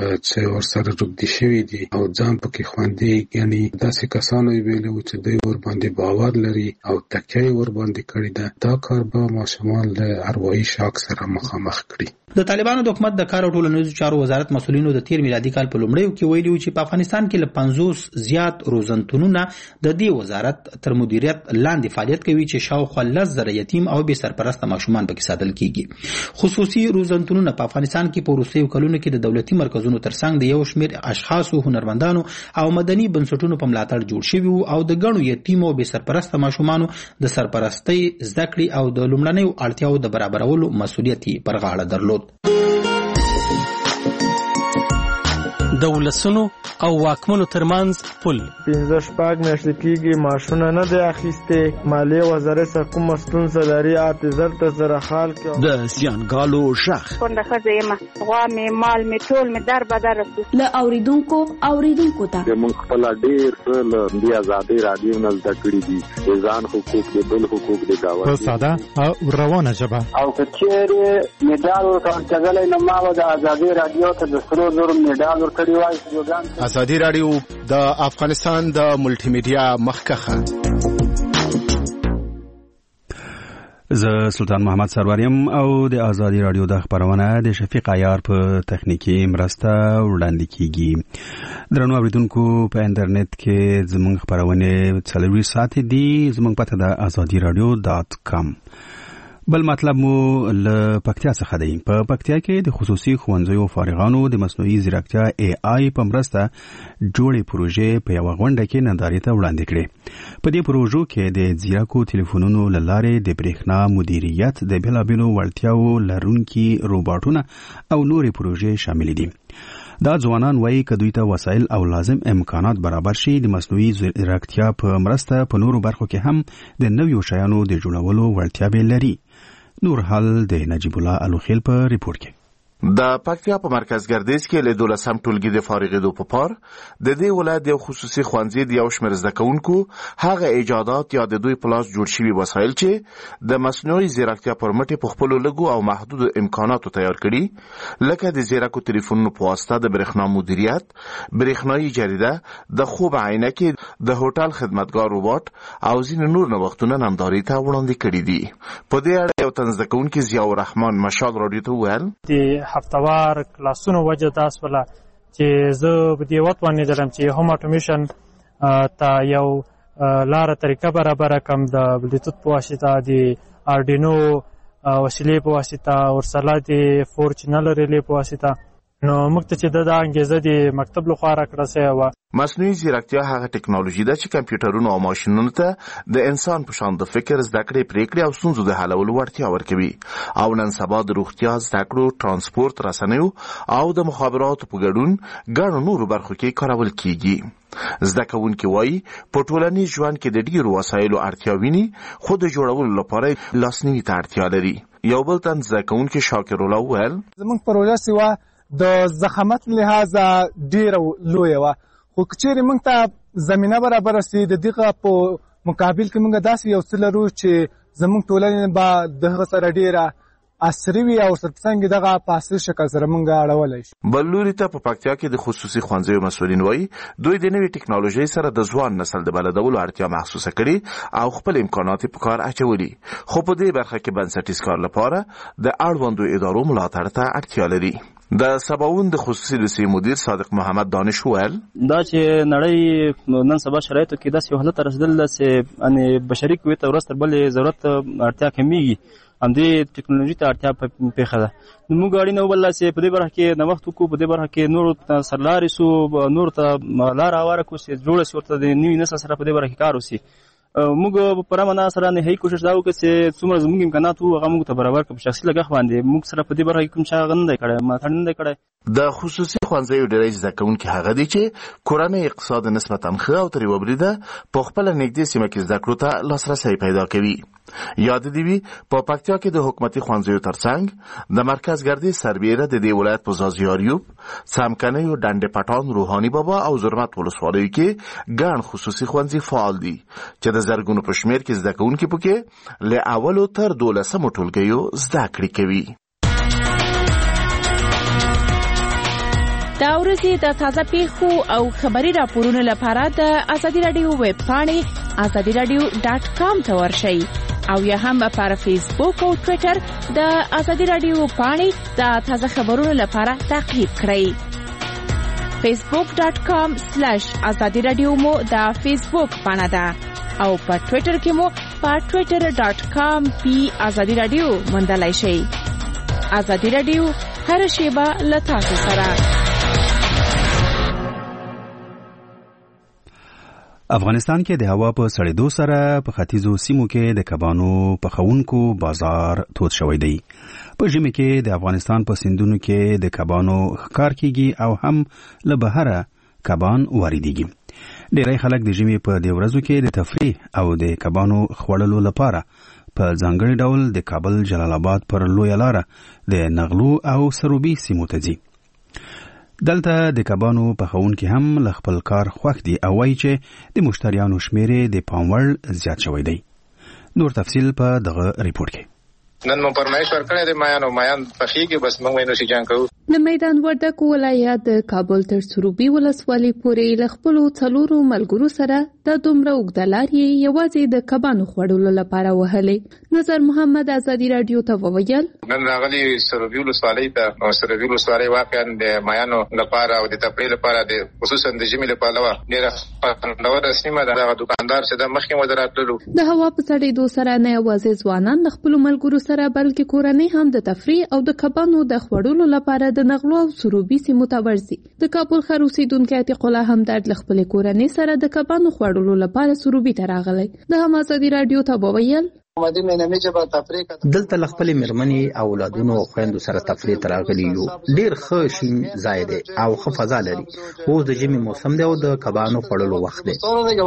چې ورسره روږدي شوي دي او ځان پکې خوندې یعنی داسې کسانو ویلو چې دوی ور باندې باور لري او تکیه ور باندې کړی ده، دا کار به ماشومان له اروايي شاک سره مخامخ کړي. د طالبانو د حکومت د کار او ټولنیزو چارو وزارت مسؤلینو د تیر میلادي کال په لومړیو کې ویلي چې په افغانستان کې له 50 زیات روزنتونونه د دې وزارت تر مدیریت لاندې فعالیت کوي چې شاوخوا 10,000 یتیم او بې سرپرسته ماشومان پکې ساتل کیږي. خصوصي روزنتونونه په افغانستان کې په وروستیو کلونو کې د دولتي مرکزونو ترڅنګ د یو شمېر اشخاصو هنرمندانو او مدني بنسټونو په ملاتړ جوړ شوي او د ګڼو یتیم او بې سرپرسته ماشومانو د سرپرستۍ زده کړې او د لومړنیو اړتیاو د برابرولو مسؤلیت یې پر غاړه درلود. د ولسونو او واکمنو ترمنځ پل 15 میاشتې کېږي معاشونه نه دی اخیستې. مالیې وزارت څخه کومه ستونزه لري اعتذار ته سره حال کې د زیانګالو شخ کونډه ښځه یم غوا مې مال مې ټول مې در بدر له اوریدونکو ته موږ خپل ډېر څه له دې ازادي رادیو نه زده کړي دي ځان حقوق دي بل حقوق دي دا په ساده او روانه ژبه او کچېره میډال ورکړل نو ما د ازادي رادیو ته د سرو زر میډال ورکړی. ازادي رادیو د افغانستان د ملټي میډیا مخکخه. زه سلطان محمد سروریم او د ازادي رادیو د خبرونه د شفیق عیار په تخنیکی مرسته وړاندې کیږي. درنو اوریدونکو په انټرنیټ کې زموږ خبرونه 24 ساعت دي. زموږ پته د azadiradio.com. بل مطلب مو له پکتیا څخه دی. په پکتیا کې د خصوصي ښوونځیو فارغانو د مصنوعي ځیرکتیا AI په مرسته جوړې پروژې په یو غونډه کې نندارې ته وړاندې کړې. په دې پروژو کې د ځیرکو ټلیفونونو له لارې د برېښنا مدیریت، د بېلابېلو وړتیاو لرونکي روباټونه او نورې پروژې شامل دي. دا ځوانان وایي که دوی ته وسایل او لازم امکانات برابر شي د مصنوعي ځیرکتیا په مرسته په نورو برخو کې هم د نویو شیانو د جوړولو وړتیا به لري. نور حال د نجیب الله الوخیل په ریپورت کې. د پکتیا په مرکز ګردیز کې له 12 ټولګي د فارغېدو په پار د دې ولایت یو خصوصي ښوونځي د یو شمېر زده کوونکو هغه ایجادات یا د دوی په لاس جوړ شوي وسایل چې د مصنوعي ځیرکتیا پر مټ په خپلو لږو او محدودو امکاناتو تیار کړي، لکه د ځیرکو ټلیفونونو په واسطه د برېښنا مدیریت، برېښنایي جریده، د خوب عینکې، د هوټل خدمتګار روباټ او ځینې نور نوښتونه نندارې ته وړاندې کړي دي. په دې اړه یو تن زده کوونکی ضیاء الرحمن مشال راډیو ته وویل هفتوار کلاسونو وجه داس ولا چې زه په دې وخت باندې درم چې هوم اټومیشن ته یو لاره طریقه برابر کم د بلوتوث په واسطه د آرډینو وسیلې په واسطه او سره د 4 چینل ریلې په واسطه نو موږ ته چې د انګیزه د مکتب لخوا راکړه سوې وه. مصنوعي ځیرکتیا هغه ټکنالوژي ده چې کمپیوټرونو او ماشینونو ته د انسان په شان د فکر، زده کړې، پریکړې او ستونزو د حلولو وړتیا ورکوي او نن سبا د روغتیا، زده کړو، ترانسپورت، رسنیو او د مخابراتو په ګډون ګڼو نورو برخو کې کارول کیږي. زده کوونکي وایي په ټولنیز ژوند کې د ډیرو وسایلو اړتیا ویني، خو د جوړولو لپاره لاسنیوي ته اړتیا لري. یو بل تن زده کوونکي شاکر الله وویل زموږ پروژه سیوا د زخامت لحاظ ډیره لویه وه، خو که چیرې موږ ته زمینه برابره سي د دغه په مقابل کې موږ داسې یو څه لرو چې زموږ ټولنې به دغه سره ډیره عصري وي او سرڅنګ دغه په اصلي شکل سره موږ اړولی شو. بل لوري ته په پکتیا کې د خصوصي ښوونځیو مسؤلین وایي دوی د نوې ټکنالوژۍ سره د ځوان نسل د بلدولو اړتیا محسوسه کړي او خپل امکانات په کار اچولي، خو په دې برخه کې بنسټیز کار لپاره د اړوندو ادارو ملاتړ ته اړتیا لري. د سباوون د خصوصي لیسې مدیر صادق محمد دانش وویل دا چې نړۍ نن سبا شرایطو کې داسې حالت ته رسېدل ده چې یعنې بشري قوې ته ورځ تر بلې ضرورت اړتیا کمیږي، همدې ټکنالوژي ته اړتیا پېښه ده. نو موږ اړینه وبلله چې په دې برخه کې نوښت وکړو، په دې برخه کې نورو ته سرلارې سو، نورو ته لاره هواره کړو چې جوړه شي ورته د نوي نسل سره په دې برخه کې کار وشي. موږ په رامنا سره نهایي کوشش دا وکړو چې څومره زموږ امکانات وو هغه موږ ته برابر کړو. په شخصي لګښت باندې موږ سره په دې برخه کې کوم چا هغه نه دی کړی، ملاتړ نه دی کړی. د خصوصي ښوونځیو ډېری زده کوونکي هغه دي چې کورنۍ اقتصاد نسبتا ښه او ترې وبریده په خپله نږدې سیمه کې زده کړو ته لاسرسی پیدا کوي. یاد دې وي په پکتیا کې د حکومتي ښوونځیو ترڅنګ د مرکز ګردیز سربیره د دې ولایت په ځاځیاریوب، څمکنیو، ډنډ پټان، روحاني بابا او زرمت ولسوالیو کې ګڼ خصوصي ښوونځي فعال دي چې د زرګونو په شمېر کې زده کوونکي پکې له اولو تر 12مو ټولګیو زده کړې کوي. دا ورځې د تازه پیښو او خبري راپورونو لپاره د ازادي رادیو ویب پاڼې azadiradio.com ته ورشئ او یا هم پر فیسبوک او ټوئیټر د ازادي رادیو پاڼې د تازه خبرونو لپاره تعقیب کړئ. facebook.com/azadi radio مو د فیسبوک پاڼه ده او په ټوئیټر کې مو په twitter.com/azadi radio موندلای شئ. ازادي رادیو هر شیبه له تاسو سره. افغانستان کې د هوا په سړېدو سره په ختیځو سیمو کې د کبانو پخونکو بازار تود شوی دی. په ژمي کې د افغانستان په سیندونو کې د کبانو ښکار کیږي او هم له بهره کبان واردېږي. ډېری خلک د ژمي په دې ورځو کې د تفریح او د کبانو خوړلو لپاره په ځانګړي ډول د کابل جلال آباد پر لویه لاره د نغلو او سروبي سیمو ته ځي. دلته د کبانو پخونکي هم له خپل کار خوښ دي او وایي چې د مشتریانو شمېرې د پام وړ زیات شوی دی. نور تفصیل په دغه ریپورت کې. نن مو پرمایش ورکړی دی مایان پخېږي، بس موږ وینو چې جنګ کوو. د میدان وردګ ولایت د کابل تر سروبي ولسوالۍ پورې له خپلو 4 ملګرو سره د دومره اوږده لارې یوازې د کبانو خوړلو لپاره وهلې. نظر محمد ازادي رادیو ته وویل نن راغلي سروبي ولسوالۍ ته، او سروبي ولسوالۍ واقعا د مایانو لپاره او د تفریح لپاره د خصوصا د ژمي لپاره ډېره خوندوره سیمه ده. هغه دوکاندار چې د مخکې مو دراتللو د هوا په سړېدو سره نه یوازې ځوانان د خپلو ملګرو سره بلکې کورنۍ هم د تفریح او د کبانو د خوړلو لپاره د نغلو او سروبي سیمو ته ورځي. د کابل ښار اوسیدونکی عتیق الله همدرد له خپلې کورنۍ سره د کبانو خوړلو لپاره سروبي ته راغلی. د هم ازادي رادیو ته وویل دلته له خپلې مېرمنې او اولادونو او خویندو سره تفریح ته راغلي یو. ډېر ښه شین ځای دی او ښه فضا لري. اوس د ژمي موسم دی او د کبانو خوړلو وخت دی.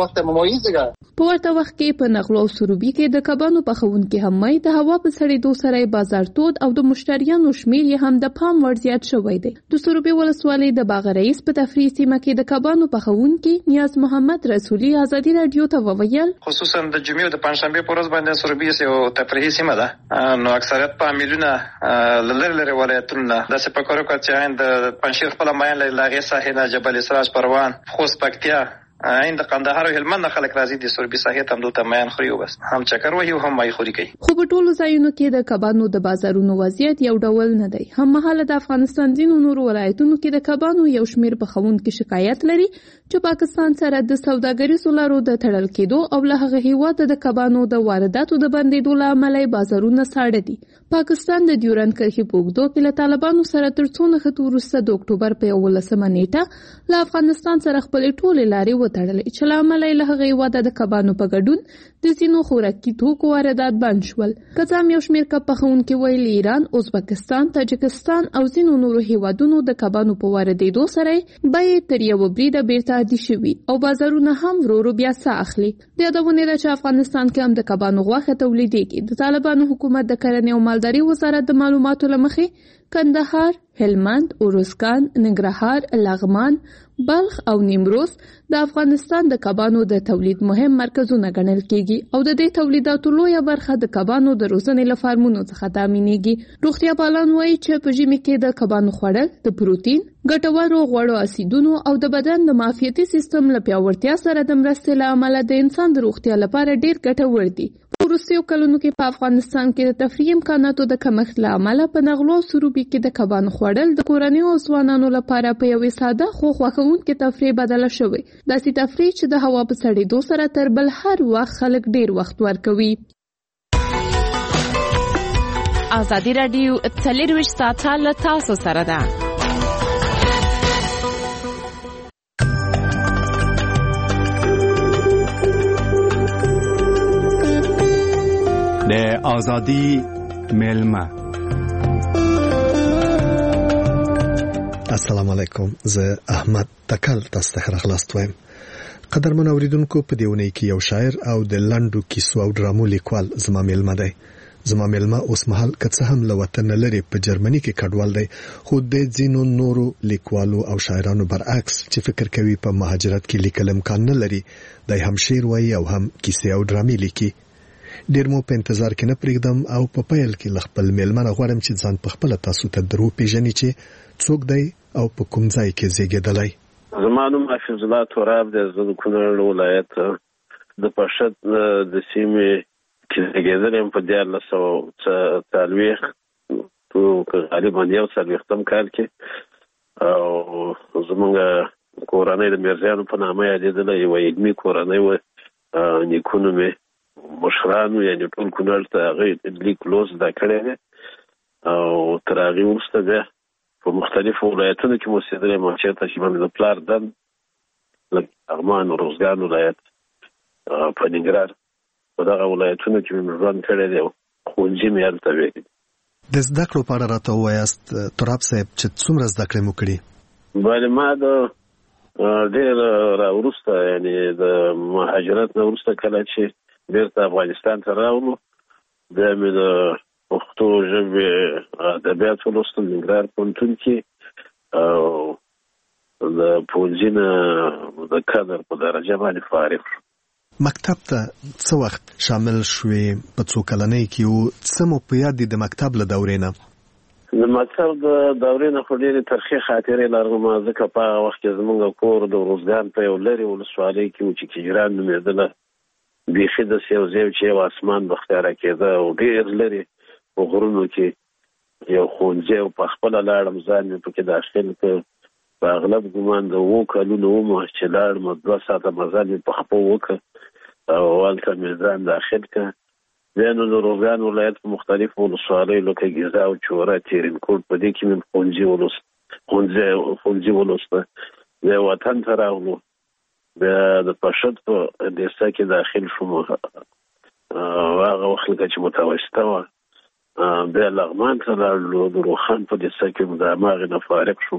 په ورته وخت کې په نغلو او سروبي کې د کبانو پخونکي هم وایي د هوا په سړېدو سره بازار تود او د مشتریانو شمېر یې هم د پام وړ زیات شوی دی. د سروبي ولسوالۍ د باغ رئیس په تفریح سیمه کې د کبانو پخونکي نیاز محمد رسولي ازادي رادیو ته وویل خصوصا د جمعې او د پنځشنبې په ورځ باندې سروبي یو تفریحي سیمه ده، نو اکثریت په میلیونه لري ولایتونو داسې فکر وکړ چې د پنځشیر خپل ماین له هغې ساحې نه جبل اسراج، پروان، خوست، پکتیا عین د قندهار او هلمند خلک راځي د سوربي ساحې ته دلته میان خوري او بس هم چکر وهي او هم مای خوري کوي. خو په ټولو ځایونو کې د کبانو د بازارونو وضعیت یو ډول نه دی. هم مهاله د افغانستان ځینو نورو ولایتونو کې د کبانو یو شمېر پخوونکي شکایت لري چې پاکستان سره د سوداګریزو لارو د تړل کېدو او له هغه هیواده د کبانو د وارداتو د بندېدو له امله بازارونه ساړه دي. پاکستان د ډیورند کرښې په اوږدو کې له طالبانو سره تر څو نښتو وروسته د اکتوبر په 11مه نیټه له افغانستان سره خپلې ټولې لارې وتړلې چې له امله یې له هغه هیواده د کبانو په ګډون د ځینو خوراکي توکو واردات بند شول. که څه هم یو شمېر کب پخوونکي ویلي ایران، ازبکستان، تاجکستان او ځینو نورو هیوادونو د کبانو په واردېدو سره بیې تر یوه بریده بیرته عادي شوي او بازارونه هم ورو ورو بیا ساه اخلي. د یادونې ده چې افغانستان کې هم د کبانو غوښه تولیدېږي. د طالبانو حکومت د کرنې او مالدارۍ وزارت د معلوماتو له مخې کندهار، هلمند، اروزګان، ننګرهار، لغمان، بلخ او نیمروز د افغانستان د کبانو د تولید مهم مرکزونه ګڼل کیږي او د دې تولیداتو لویه برخه د کبانو د روزنې له فارمونو څخه تامینېږي. روغتیا پالان وایي چې په ژمي کې د کبانو خوړل د پروتین، ګټورو غوړو اسیدونو او د بدن د معافیتي سیستم له پیاوړتیا سره د مرستې له امله د انسان د روغتیا لپاره ډیر ګټور دي. په وروستیو کلونو کې په افغانستان کې د تفریح امکاناتو د کمښت له امله په نغلو او سروبي کې د کبانو خوړل د کورنیو او ځوانانو لپاره په یوې ساده خو خوښونکې تفریح بدله شوې. داسې تفریح چې د هوا په سړېدو سره تر بل هر وخت خلک ډیر وخت ورکوي. ازادي راډیو 24 ساعته له تاسو سره ده. د ازادي میلمه. السلام علیکم، زه احمد تکل تاسو ته راغلاست وایم. قدرمن اوریدونکو، په دیونی کې یو شاعر او د لنډو کیسو او ډرامو لیکوال زما میلمه دی. زما میلمه اوس مهال که څه هم له وطن لري په جرمني کې کډوال دی، خو د ځینو نورو لیکوالو او شاعرانو برعکس چې فکر کوي په مهاجرت کې لیکل امکان نه لري، دی هم شعر وایي او هم کیسې او ډرامې لیکي. ډیر مو په انتظار کې نه پرېږدم او په پیل کې له خپل میلمه غواړم چې ځان په خپله تاسو ته درو پیژني چې څوک دی او په کوم ځای کې زیږېدلی. زما نوم حفیظ الله توراب دی. زه د کونړ ولایت د پشد د سیمې کې زیږېدلی یم په 1440 غالبا 41 کال کې او زموږ کورنۍ د میرزیانو په نامه یادېدله. یوه علمي کورنۍ وه، نیکونو مې مشرانو یعنې ټول کونړ ته هغه لیک لوست زده کړی دی او تر هغې وروسته بیا په مختلفو ولایتونو کې مو اوسېدلی یم. چېرته چې مې د پلار دن لکه لغمان، روزګان ولایت، په ننګرهار، په دغه ولایتونو کې مې ژوند کړی دی او ښوونځي مې هلته ویلي. د زده کړو په اړه راته ووایاست تراب صاحب چې څومره زده کړې مو کړي؟ بله، ما د ډېر راوروسته یعنې د مهاجرت نه وروسته کله چې بیرته افغانستان ته راغلو، بیا مې د پښتو ژبې ادبیات ولوستل ننګرهار پوهنتون کې او د پوهنځي نه د کادر په درجه باندې فارغ شوم. مکتب ته څه وخت شامل شوې؟ په څو کلنۍ کې او څه مو په یاد دي د مکتب له دورې نه؟ د مکتب د دورې نه خو ډېرې ترخې خاطرې لرم، ځکه په هغه وخت کې زموږ کور د روزګان په یو لرې ولسوالۍ کې و چې کیجران نومېدله. بیخي داسې یو ځای چې یو اسمان بختیاره کېده او ډېر لرې په غرونو کې یو ښوونځی او په خپله لاړم، ځان مې پکې داخل کړ. په اغلب ګمان د 7 کلونو وم چې لاړم، 2 ساعته مزل مې په خپه وکړ او هلته مې ځان داخل کړ. بیا نو د روزګان ولایت په مختلفو ولسوالیو لکه ګیزا او چوره، تیرینکوټ، په دې کې مې ښوونځي ولوسته. بیا وطن ته راغلو، بیا د پشد په لیسه کې داخل شوم، هغه وخت لکه چې متوسطه وه. بیا لغمان ته لاړلو، د روخان په لیسه کې د هماغې نه فارغ شوم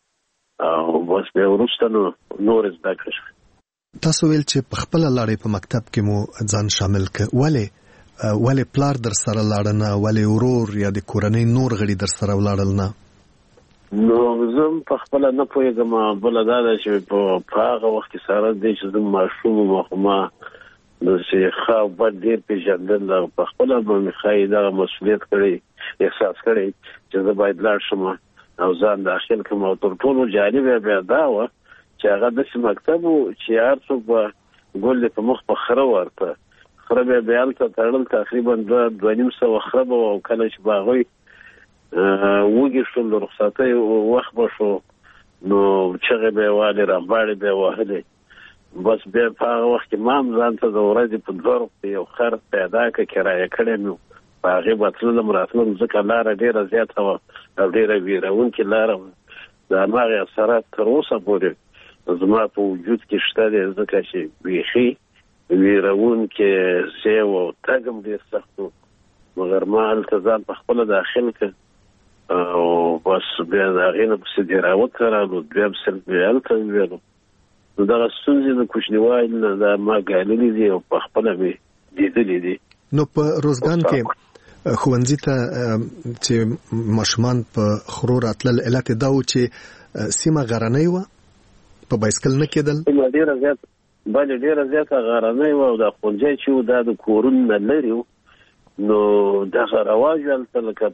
او بس بیا وروسته نو نورې زده کړې شوې. تاسو ویل چې په خپله لاړې په مکتب کې مو ځان شامل کړ. ولې پلار در سره لاړه نه؟ ولې ورور یا د کورنۍ نور غړي در سره ولاړل نه؟ نو زه په خپله نه پوهېږم. بله دا ده چې په هغه وخت کې سره دی چې زه ماشوم وم، خو ما داسې ښه او بد ډېر پېژندل او په خپله به مې ښایي دغه مسؤلیت کړی، احساس کړی چې زه باید لاړ شم او ځان داخل کړم. او تر ټولو جالبه بیا دا وه چې هغه داسې مکتب و چې هر څوک به ګل په مخ په خره ورته خره به هلته تړل تقریبا 2.5 خره به او کله چې به هغوی وږي شول د رخصتۍ وخت به شو نو چغې به یې والې رمباړې به یې وهلې بس بیا په هغه وخت کې ما هم ځان ته د ورځې په 2 روپۍ یو خر پیدا کړه کرایه کړی مې و په هغې به تللم راتلم ځکه لاره ډېره زیاته وه او ډېره ویرونکې لاره وه د هماغې اثرات تر اوسه پورې زما په وجود کې شته دی ځکه چې بیخي ویرونکې ځای و او تګ هم ډېر سخت و مګر ما هلته ځان په خپله داخل کړ او بس بیا د هغې نه پسې دې راوته رالو دویم صنف مې هلته وویلو نو دغه ستونزې د کوچنیوالي نه دا ما ګاللې دي او په خپله مې لیدلې دي. نو په روزګان کې ښوونځي ته چې ماشومان په خرو راتلل علت دا و چې سیمه غرنۍ وه په بایسکل نه کېدل ډېره زیاته بلې ډېره زیاته غرنۍ وه او دا ښوونځی چې و دا د کورونو نه لرې و نو دغه رواج هلته لکه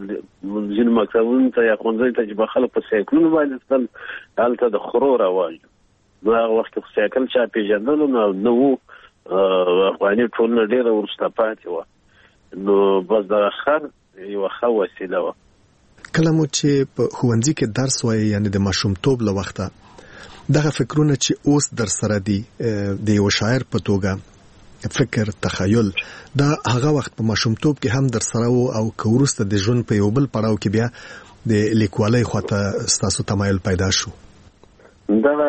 ځینو مکتبونو ته یا ښوونځیو ته چې به خلک په سایکلونو باندې تلل هلته د خرو رواج نو هغه وخت کې سایکل چا پېژندلو نه و افغاني ټولنه ډېره وروسته پاتې وه نو بس دغه خر یوه ښه وسیله وه. کله مو چې په ښوونځي کې درس وایي یعنې د ماشومتوب له وخته دغه فکرونه چې اوس در سره دي د یو شاعر په توګه فکر تخیل دا هغه وخت په ماشومتوب کې هم در سره و او که وروسته د ژوند په یو بل پړاو کې بیا د لیکوالۍ خواته ستاسو تمایل پیدا شو؟ دغه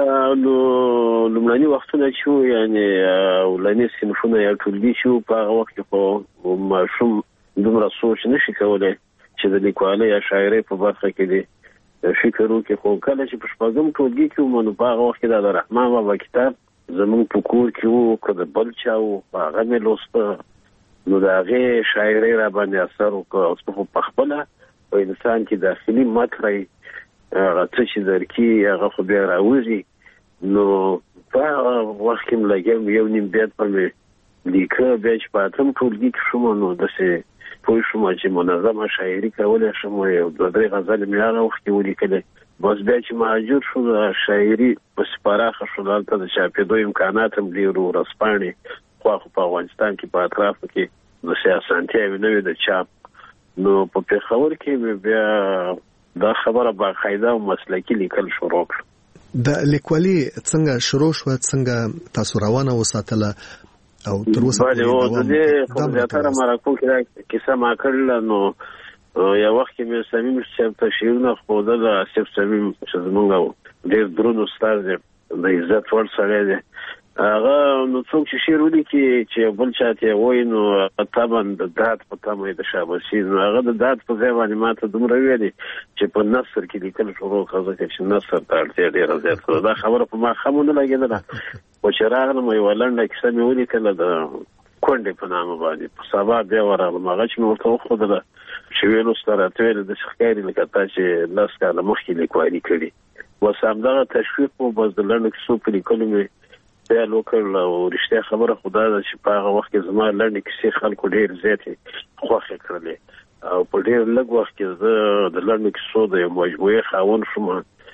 لومړني وختونه چې وو یعنې اولني صنفونه یا ټولګي چې وو په هغه وخت کې خو ماشوم دومره سوچ نشي کولی چې د لیکوالۍ یا شاعرۍ په برخه کې دی فکر وکړي خو کله چې په شپږم ټولګي کې وو نو په هغه وخت کې د رحمان بابا کتاب زموږ په کور کې وو که د بل چا وو هغه مې لوسته نو د هغې شاعرۍ را باندې اثر وکړ او څه خو په خپله په انسان کې داخلي مطلع هغه څه چې درکي هغه خو بیا راوځي نو په هغه وخت کې م لګیم یو نیم بیت به مې لیکه بیا چې په اتم ټولګي کې شوم نو داسې پوه شوم چې منظمه شاعري کولی شم یو 2-3 غزلې مې هغه وخت کې ولیکلې بس بیا چې مهاجر شو د شاعري پسې پراخه شو هلته د چاپېدو امکانات هم ډېر وو ورځپاڼې خوا خو په افغانستان کې په اطرافو کې داسې اسانتیاوې نه وې د چاپ نو په پېښور کې مې بیا دا خبره باقاعده او مسلکي لیکل شروع کړ. د لیکوالي څنګه شروع شوه څنګه تاسو روانه وساتله او تر اوسه پورې دوام د دې خو زیاتره مرکو کې کیسه ما کړله نو یو وخت کې مې صمیم صاحب ته شعرونه ښودل آصف صمیم چې زموږ ډېر دروند استاد دی د عزت وړ سړی دی هغه نو څوک چې شعر ولیکي چې بل چا ته وایي نو طبعا د داد په تمه یې د شاباسي نو هغه د داد په ځای باندې ما ته دومره ویلي چې په نثر کې لیکل شروع کړه ځکه چې نثر ته اړتیا ډېره زیاته ده دا خبره په ما ښه ونه لګېدله خو چې راغلم یوه لنډه کیسه مې ولیکله د کونډې په نامه باندې په سبا بیا ورغلم هغه چې مې ورته وښودله چې ویلو سته راته ویلې داسې ښکاري لکه تا چې 10 کاله مخکې لیکوالي کړي بس همدغه تشویق و بس د لنډو کیسو په لیکلو مې پیل وکړل او رښتیا خبره خو دا ده چې په هغه وخت کې زما لنډې کیسې خلکو ډېر زیاتې خوښې کړلې او په ډېر لږ وخت کې زه د لنډو کیسو د یو مجموعې خاوند شوم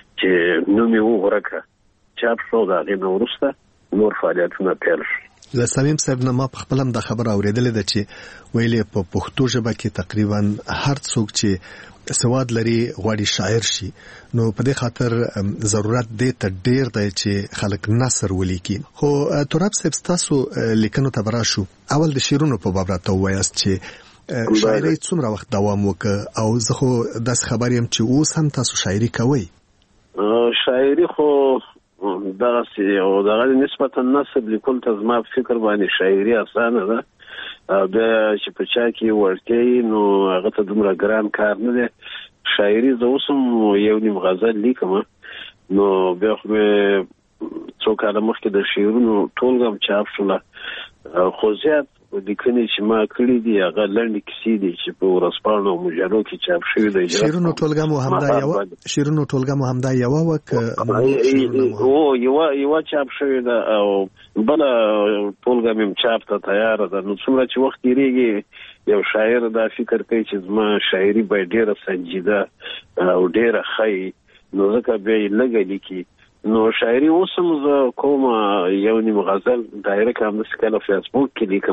چې نوم یې وغوره چاپ شو د هغې نه وروسته نور فعالیتونه پیل شو. له صمیم صاحب نه ما په خپل هم دا خبره اورېدلې ده چې ویلې په پښتو ژبه کې تقریبا هر څوک چې سواد لري غواړي شاعر شي نو په دې خاطر ضرورت دې ته ډېر دی چې خلک نثر ولیکي خو تراب صاحب ستاسو لیکنو ته براشو اول د شعرونو په باب راته ووایاست چې شاعري څومره وخت دوام وکړ او زه خو داسې خبر یم چې اوس هم تاسو شاعري کوئ؟ شاعري خو دغسې او دغه نسبتا نثر لیکل ته زما په فکر باندې شاعري اسانه ده بیا چې په چا کې وړتیا نو هغه ته دومره ګران کار نه دی شاعري زه اوس هم یو نیم غزل لیکم نو بیا خو مې څو کاله مخکې د شعرونو ټولګه هم چاپ شوله خو زیات لیکنې چې ما کړي دي هغه لنډې کیسې دي چې په ورځپاڼو او مجلو کې چاپ شوي دي. شعرونو ټولګه مو همدا یوه وه یوه چاپ شوې ده او بله ټولګه مې هم چاپ ته تیاره ده نو څومره چې وخت تېرېږي یو شاعر دا فکر کوي چې زما شاعري باید ډېره سنجیده او ډېره ښه نو ځکه بیا یې لږه لیکي نو شاعري اوس هم زه کوم یو نیم غزل دایره کوم د سکاله فیسبوک کې لیکم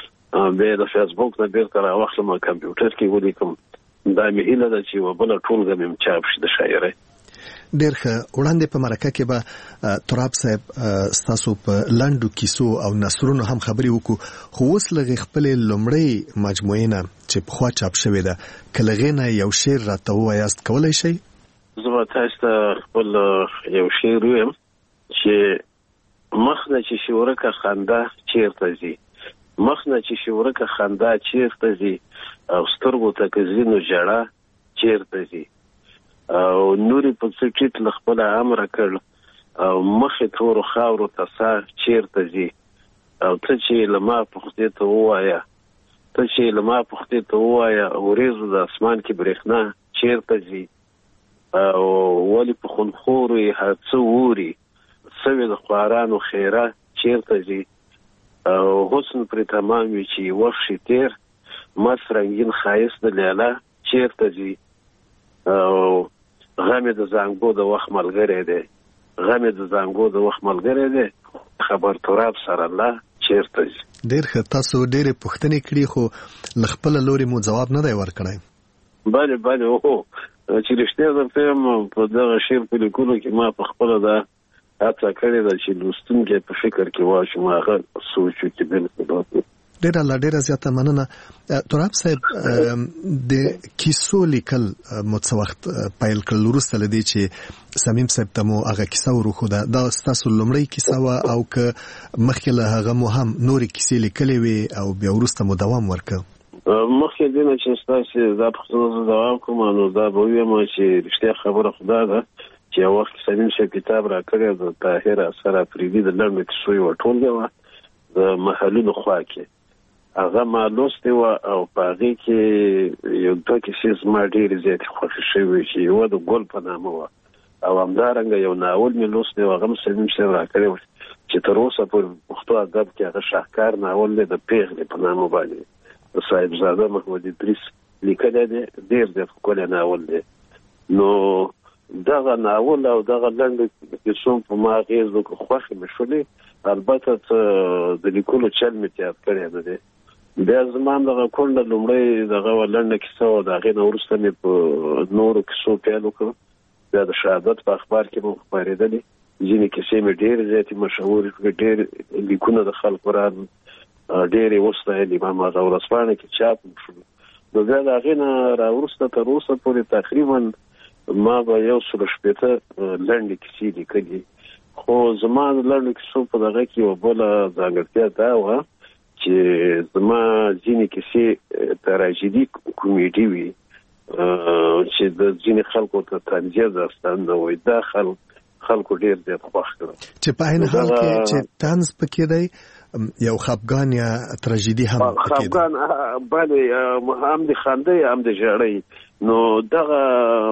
به د فیسبوک نه بیرته راوخلم کمپیوټر کې ولیکم دا مې هیله ده چې وبله ټولګه مې چاپ شي د شاعرۍ. ډېر ښه. وړاندې په مرکه کې به تراب صاحب ستاسو په لنډو کیسو او نثرونو هم خبرې وکړو، خو اوس لږې خپلې لومړۍ مجموعې نه چې پخوا چاپ شوې ده که له هغې نه یو شعر راته ووایاست، کولی شئ؟ زه به تاسو ته خپل یو شعر ویم چې مخ نه چې شورکه خندا چیرته ځي، مخ نه چې شورکه خندا چیرته ځي، او سترګو ته که ځي نو ژړا چیرته ځي، او نوري په څټیټ له خپله امره کړ، او مخې تورو خاورو ته سا چیرته ځي، او ته چې له ما پختې ته ووایه، ته چې له ما پختې ته ووایه وریځو د اسمان کې برېښنا چیرته ځي، او ولې په خونخورو یې هر څه اوري، سوې د خوارانو خیره چیرته ځي، او حسن پرې تمام وي چې وخت شي تېر، مست رنګین ښایست د لیلا چیرته ځي، او غمې د زانګو د وخت ملګری دی، غمې د زانګو د وخت ملګری دی، خبر تراب سره الله چیرته ځي. ډېر ښه. تاسو ډېرې پوښتنې کړي خو له خپله لورې مو ځواب نه دی ورکړی. بله چې رښتیا درته یم په دغه شعر په لیکلو کې ما په خپله دا هڅه کړې ده چې لوستونکی په فکر کې واچوم، هغه سوچ وکړي. بالکل ډېره زیاته مننه. تراب صاحب د کیسو لیکل مو څه وخت پیل کړل وروسته له دې چې صمیم صاحب ته مو هغه کیسه وروښوده؟ دا ستاسو لومړۍ کیسه وه او که مخکې له هغه مو هم نورې کیسې لیکلې وې او بیا وروسته مو دوام ورکړ؟ مخکې دې نه چې ستاسې دا پوښتنه زه دوام کوم، نو دا به ویم چې رښتیا خبره خو دا ده چې یو وخت صمیم صاحب کتاب راکړی د طاهر اثر افریدي د لنډو کیسو یوه ټولګه وه د محلونو خوا کې، هغه ما لوستې وه او په هغې کې یو دوه کیسې زما ډېرې زیاتې خوښې شوې چې یوه د ګل په نامه وه، او همدارنګه یو ناول مې لوستی و، هغه هم صمیم صاحب راکړی و چې تر اوسه پورې پښتو ادب کې هغه شاهکار ناول دی د پیغلې په نامه باندې د صاحبزاده محمد ادریس لیکلی دی، ډېر زیات ښکلی ناول دی. نو دغه ناول او دغه لنډو کیسو په ما اغېز وکړ، خوښې مې شولې، البته د لیکلو چل مې تیار کړی نه دی. بیا زما هم دغه کونډه لومړی دغه لنډه کیسه وه، د هغې نه وروسته مې په نورو کیسو پیل وکړ، بیا د شهادت په اخبار کې مو خپرېدلې، ځینې کیسې مې ډېرې زیاتې مشهورې کړې، ډېر لیکونه د خلکو راغلل، ډېرې وستایلې، ما هغه ورځپاڼه کې چاپ شول. نو بیا د هغې نه راوروسته تر اوسه پورې تقریبا ما به 160 لنډې کیسې لیکلي، خو زما د لنډو کیسو په دغه کې یوه بله ځانګړتیا دا وه چې زما ځینې کیسې تراژیدي کومیډي وي چې د ځینې خلکو ته طنزیه داستان نه وایي، دا خلکو ډېر زیات خوښ کړم چې په عین حال کې چې طنز پکې دی، یو خفګان یا تراژیدي هم پکې دی. خفګان بله، هم د خندۍ هم د ژړۍ. نو دغه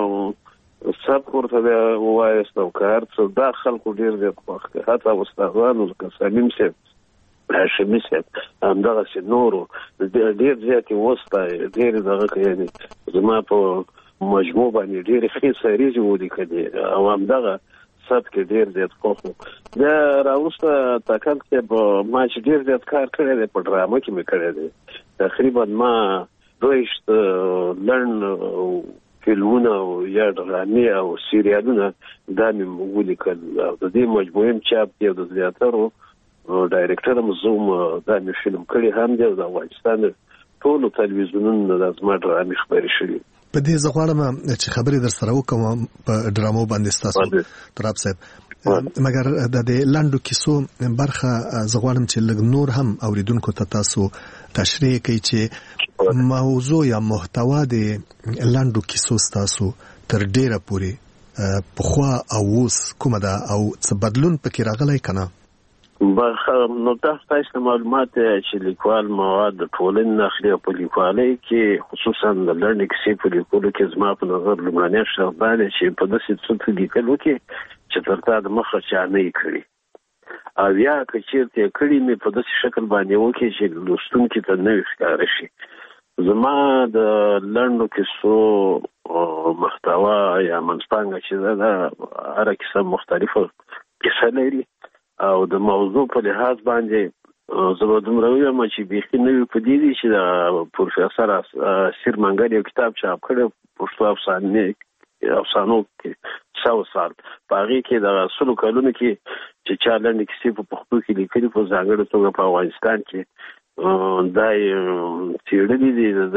سبک ورته بیا ووایست او که هر څه، دا خلکو ډېر زیات خوښ کړه، حتی استادانو لکه صمیم صاحب، هاشمي صاحب، همدغسې نورو ډېر زیاتې وستایې، ډېرې دغه یعنې زما په مجموع باندې ډېرې ښې سریزې ولیکلې او همدغه سبک کې ډېر زیات خوښ و. بیا راوروسته تاکل صاحب ما چې ډېر زیات کار کړی دی په ډرامه کې مې کړی دی، تقریبا ما 22 لنډ فلمونه او یا ډرامې او سیریالونه دا مې ولیکل، او د دې مجموعې هم چاپ دی، او د زیاترو ډایرکټر هم زه هم دا مې فلم کړی هم دی، او د افغانستان ټولو تلویزیونونو دا زما ډرامې خپرې شوي. په دې زه غواړم چې خبرې در سره وکړم په ډرامو باندې ستاسو تراب صاحب، مګر د دې لنډو کیسو برخه زه غواړم چې لږ نور هم اوریدونکو ته تاسو تشریح کړئ چې موضوع یا محتوا د لنډو کیسو ستاسو تر ډیره پورې پخوا او اوس کومه ده او څه بدلون پکې راغلی که نه؟ نو دا ستاسو معلومات چې لیکوال مواد د ټولنې نه اخلي، او په لیکوالۍ کې خصوصا د لنډې کیسې په لیکلو کې زما په نظر لومړنی شرط دا دی چې په داسې څه لیکل وکړي چې تر تا د مخه چا نه یې کړي، او یا که چېرته یې کړي مې په داسې شکل باندې وکړي چې لوستونکي ته نوی ښکاره شي. زما د لنډو کیسو محتوا یا منځپانګه چې دا هر کیسه مختلفه کیسه لري او د موضوع په لحاظ باندې زه به دومره ووایم چې بیخي نوي پدې دي چې د پروفیسور سیر منګل یو کتاب چاپ کړی پښتو افسانو کې 100 سال په هغې کې د سلو کلونو کې چې چا لنډې کیسې په پښتو کې لیکلي په ځانګړې توګه په افغانستان کې دا څېړلي دي د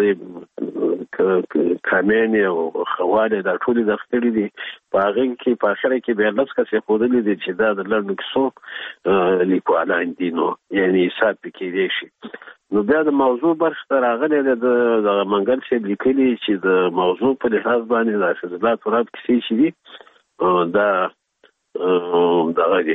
کامیانې او خوالې دا ټولې دغه دي په هغې کې په اخره کې بیا لس کسې ښودلي دي چې دا د لنډو کیسو لیکوالان دي نو یعنې حساب پې کېدی شي نو بیا د موضوع برخې ته راغلی دی د منګل صاحب لیکلي چې د موضوع په لحاظ باندې د حفظ الله تراب کیسې چې دي دا دغه دي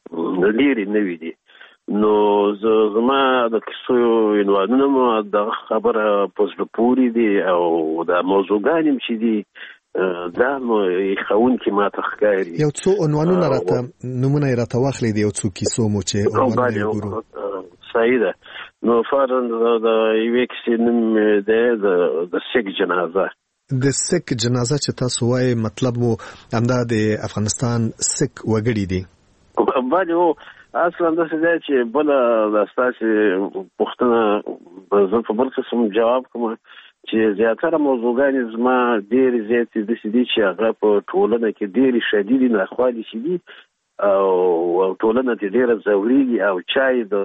لرې نوي دي نو زما د کیسو عنوانونه مو د خبره په زړه پورې دي او د موضوعګانې چې دي دا نو ښوونکي ماته ښکاري یو څو عنوانونه راته نومونه یې راته واخلئ د یو څو کیسو مو چې عنوانونه یې وګورو صحیح ده نو فرضاً د یوې کیسې نوم دی د سیک جنازه د سیک جنازه چې تاسو وایي مطلب مو همدا د افغانستان سیک وګړي دي باندې هو اصلا داسې دی چې بله د ستاسې پوښتنه زه په بل قسم جواب کوم چې زیاتره موضوعګانې زما ډېرې زیاتې داسې دي چې هغه په ټولنه کې ډېرې شدیدې ناخوالې چې دي او ټولنه کې ډېره ځورېږي او چا یې د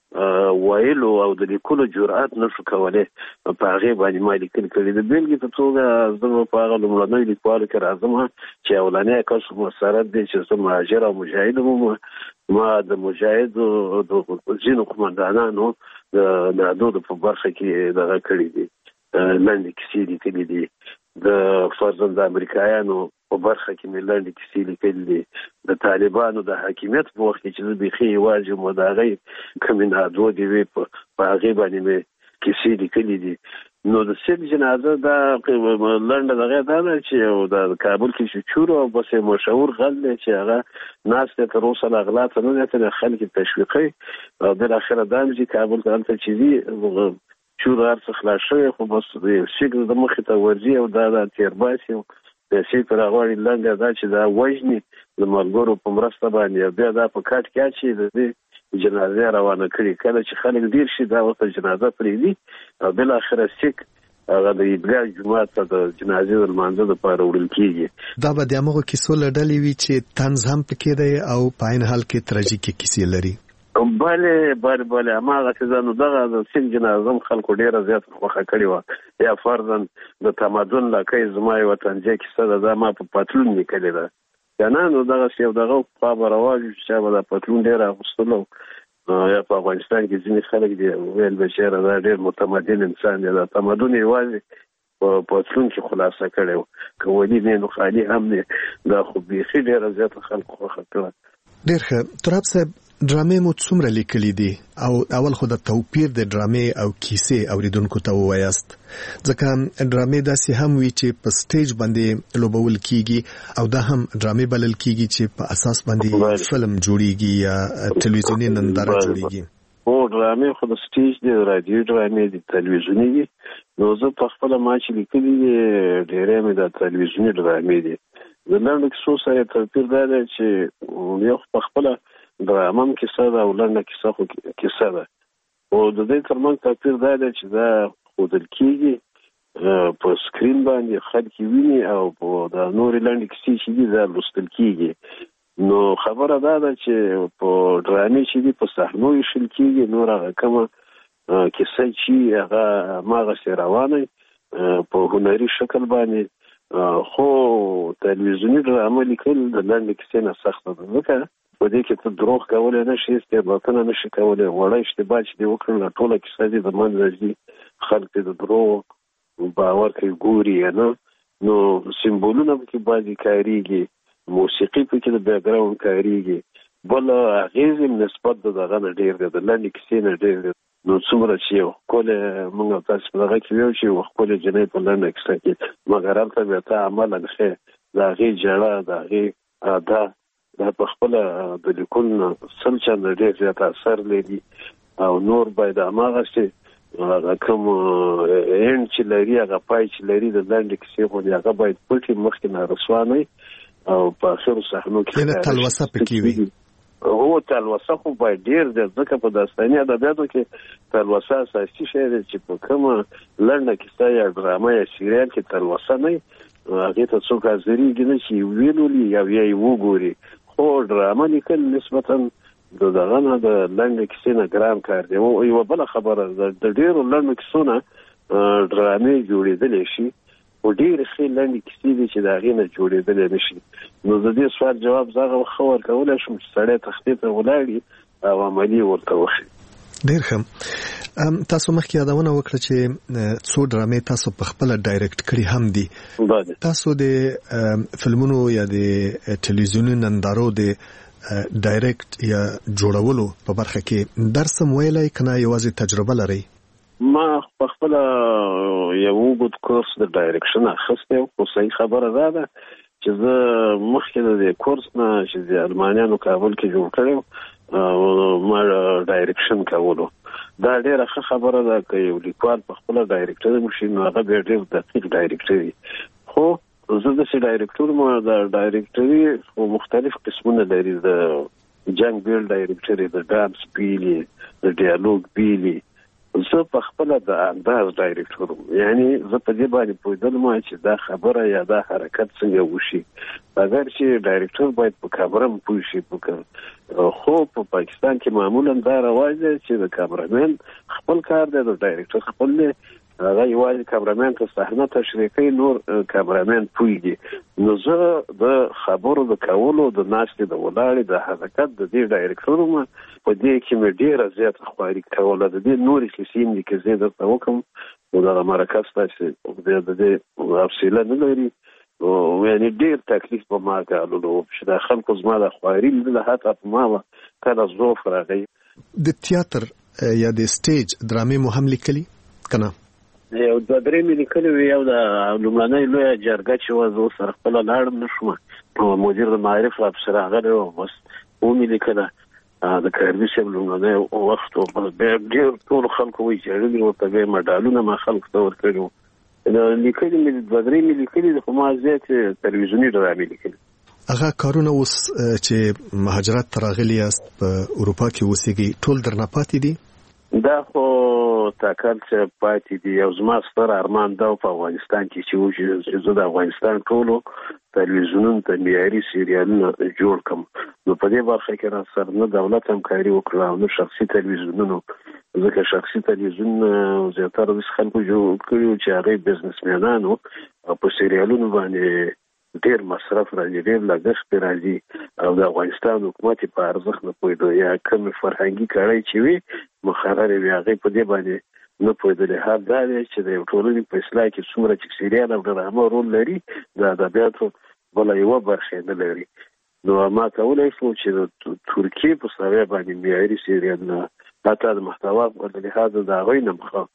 ویلو او د لیکلو جرأت نشو کولی په هغې باندې ما لیکل کړي د بېلګې په توګه زه په هغه لومړنیو لیکوالو کې راځم چې اولنی کس مسرت دی چې زه مهاجر او مجاهد وم ما د مجاهدو د ځینو قمندانانو د نادودو په برخه کې دغه کړي دي لنډې کیسې لیکلي دي د فرضاً د امریکایانو په برخه کې مې لنډې کیسې لیکلي دي د طالبانو د حاکمیت په وخت کې چې زه بیخي یوازې وم د هغې کومې نادودې وې په هغې باندې مې کیسې لیکلي دي نو د سیک جنازه دا لنډه دغه دا ده چې د کابل کې چې چور او بس مشهور غل دی چې هغه ناس ته تر اوسه لا غلا ته نه دی خلک تشویقي او بالاخره دا چې کابل ته هلته چې دي چور هر څه خلاص شوی خو بس د سیک د مخې ته ورځي او دا تیرباسي د سیک را غواړي لنډه دا چې دا وژني د ملګرو په مرسته باندې بیا دا په کاټ کې اچي د دې جنازه روانه کړي کله چې خلک ډیر شي دا ورته جنازه پرېږدي او بالاخره سیک هغه د عیدګاه جومات ته د جنازې د لمانځه دپاره وړل کېږي دا به د همغو کیسو له ډلې وي چې طنز هم پکې دی او په عین حال کې تراژیکې کیسې لري بله هماغسې ده نو دغه د سیک جنازه هم خلکو ډېره زیاته خوښه کړې وه یا فرضاً د تمدن لکۍ زما یوه طنزیه کیسه ده دا ما په پتلون لیکلې ده که نه نو دغسې یو دغه خوا به رواج وي چې چا به دا پتلون ډېر اغوستلو یا په افغانستان کې ځینې خلک دي ویل به چېرې دا ډېر متمدن انسان دی دا تمدن یوازې په پتلون کې خلاصه کړی و که ولي نه نو خالي هم دی دا خو بیخي ډېره زیاته خلکو خوښه کړه ډېر ښه تراب صاحب ډرامې مو څومره لیکلي دي او اول خو د توپیر د ډرامې او کیسې اوریدونکو ته ووایاست ځکه ډرامې داسې هم وي چې په سټیج باندې لوبول کیږي او دا هم ډرامې بلل کیږي چې په اساس باندې فلم جوړیږي یا ټلویزیوني ننداره جوړیږي او ډرامې خو د سټیج دی رادیو ډرامې دي تلویزیوني دي نو زه په خپله ما چې لیکلي دي ډېری مې د تلویزیوني ډرامې دي د لنډو کیسو سره توپیر دا دی چې یو په خپله ډرامه هم کیسه ده او لنډه کیسه خو کیسه ده او د دې ترمنځ توپیر دا دی چې دا ښودل کېږي په سکرین باندې خلک ویني او د نورې لنډې کیسې چې دي دا لوستل کېږي نو خبره دا ده چې په ډرامې چې دي په صحنو ایښل کېږي نور هغه کومه کیسه چې هغه هماغسې روانه په هنري شکل باندې خو تلویزیوني ډرامه لیکل د لنډې کیسې نه سخته ده ځکه په دې کې ته دروغ کولی نه شي استعباطونه نه شي کولی وړه اشتباه چې دې وکړل ټوله کیسه دې د منځه ځي خلک دې د دروغ باور کوي ګوري یا نه نو سمبولونه پکې بعضې کارېږي موسیقي پکې د بیکګراوند کارېږي بل اغېز نسبت د دغه نه ډېر دی د لنډې کیسې نه ډېر دی نو څومره چې یو ښکلی موږ او تاسې په دغه کې ویو چې یوه ښکلې جنۍ په لنډه کیسه کې مګر هلته بیا ته عملا ښې د هغې ژړه د هغې ادا دا په خپله د لیکلو نه 100 چنده ډېر زیات اثر لري او نور باید هماغسې هغه کوم هند چې لري هغه پای چې لري د لاندې کیسې خو هغه باید پټي مخکې نه رسوانه او په اخر صحنو کې تلوسه پکې وي. هو تلوسه خو باید ډیر د ځکه په داستاني ادبیاتو کې تلوسه اساسي شی دی چې په کومه لنډه کیسه یا ډرامه یا سریال کې تلوسه نه هغه ته څوک حاضرېږي نه چې ویلولي یا یې وګوري. خو ډرامه لیکل نسبتا دغه نه د لنډه کیسې نه ګران کار دی. او یو بل خبره د ډیرو لنډو کیسو نه ډرامې جوړېدلی شي او ډېرې ښې لنډې کیسې دي چې د هغې نه جوړېدلی نه شي. نو د دې سوال جواب زه هغه ښه ورکولی شم چې سړی تختې ته ولاړي او عملي ورته وښي. ډېر ښه. تاسو مخکې یادونه وکړه چې څو ډرامې تاسو په خپله ډایرکټ کړي هم دي. تاسو د فلمونو یا د ټلویزیوني نندارو د ډایرکټ یا جوړولو په برخه کې درس هم ویلی که نه یوازې تجربه لرئ؟ ما په خپل یو اوږد کورس د ډایرکشن اخیستی خو صحیح خبره دا ده چې زه مخکې د دې کورس نه چې د المانیانو کابل کې جوړ کړی ما ډایرکشن کولو. دا ډېره ښه خبره ده که یو لیکوال په خپله ډایرکټر وشي نو هغه بیا ډېر دقیق ډایرکټر وي. خو زه داسې ډایرکټور ما د ډایرکټري مختلف قسمونه لري. د جنګ بیل ډایرکټري، د ډانس بیلي، د ډیالوګ بیلي. زه په خپله د انداز ډایرکټور یعنی زه په دې باندې پوهېدلم چې دا خبره یا دا حرکت څنګه وشي. اگر چې ډایرکټور باید په کامره هم پوه شي. خو په پاکستان کې معمولا دا رواج دی چې د کامرامین خپل کار دی، د ډایرکټور خپل دی. هغه یوازې کامرامین ته صحنه تشریح کوي، نور کامرامین پوهېږي. نو زه د خبرو د کولو د ناستې د ولاړې د حرکت د دې ډایرکټور ما په دې کې مې ډېره زیاته خواري کوله. د دې نورې کیسې هم دي که زه درته وکړم نو دغه مرکه سته چې د دې حوصله نه لري یعنې ډېر تکلیف په ما ګاللو چې دا خلکو زما د خواري لیدله حتی په ما به کله ضعف راغی. د تیاتر یا د سټیج ډرامې مو هم لیکلي که نه؟ یو دوه درې مې لیکلي وي. یو د لومړنۍ لویه جرګه چې وه زه سره خپله لاړم نه شوم، مدیر د معارف راپسې راغلی و، بس ومې لیکله د کاربي صاحب لومړنی وخت و. بیا ډېر ټولو خلکو ویجاړلي ورته بیا مډالونه ما خلکو ته ورکړي وو. لیکلي مې دوه درې مې لیکلي خو ما زیاتې تلویزیوني ډرامې لیکلي. هغه کارونه اوس چې مهاجرت ته راغلي یاست په اروپا کې اوسېږئ ټول درنه پاتې دي؟ دا خو تاکل چې پاتې دي. یو زما ستر ارمان دا په افغانستان کې چې زه د افغانستان ټولو تلویزیونونو ته معیاري سریالونه جوړ کړم. نو په دې برخه کې را سره نه دولت همکاري وکړه او نه شخصي تلویزیونونو، ځکه شخصي تلویزیونونه زیاتره داسې خلکو جوړ کړي وو چې هغوی بزنسمینانو او په سریالونو باندې ډېر مصرف راځي، ډېر لګښت راځي او د افغانستان حکومت په ارزښت نه پوهېدو یا کومې فرهنګي کړۍ چې وي مقررې وي هغې په دې باندې نه پوهېدلې. حال دا دی چې د یو ټولنې په اصلاح کې څومره چې سریال او ډرامه رول لري د ادبیاتو بله یوه برخه نه لري. نو ما کولی شو چې د ترکیې په سویه باندې معیاري سریالونه حتی د محتوا په لحاظ د هغوی نه مخاف.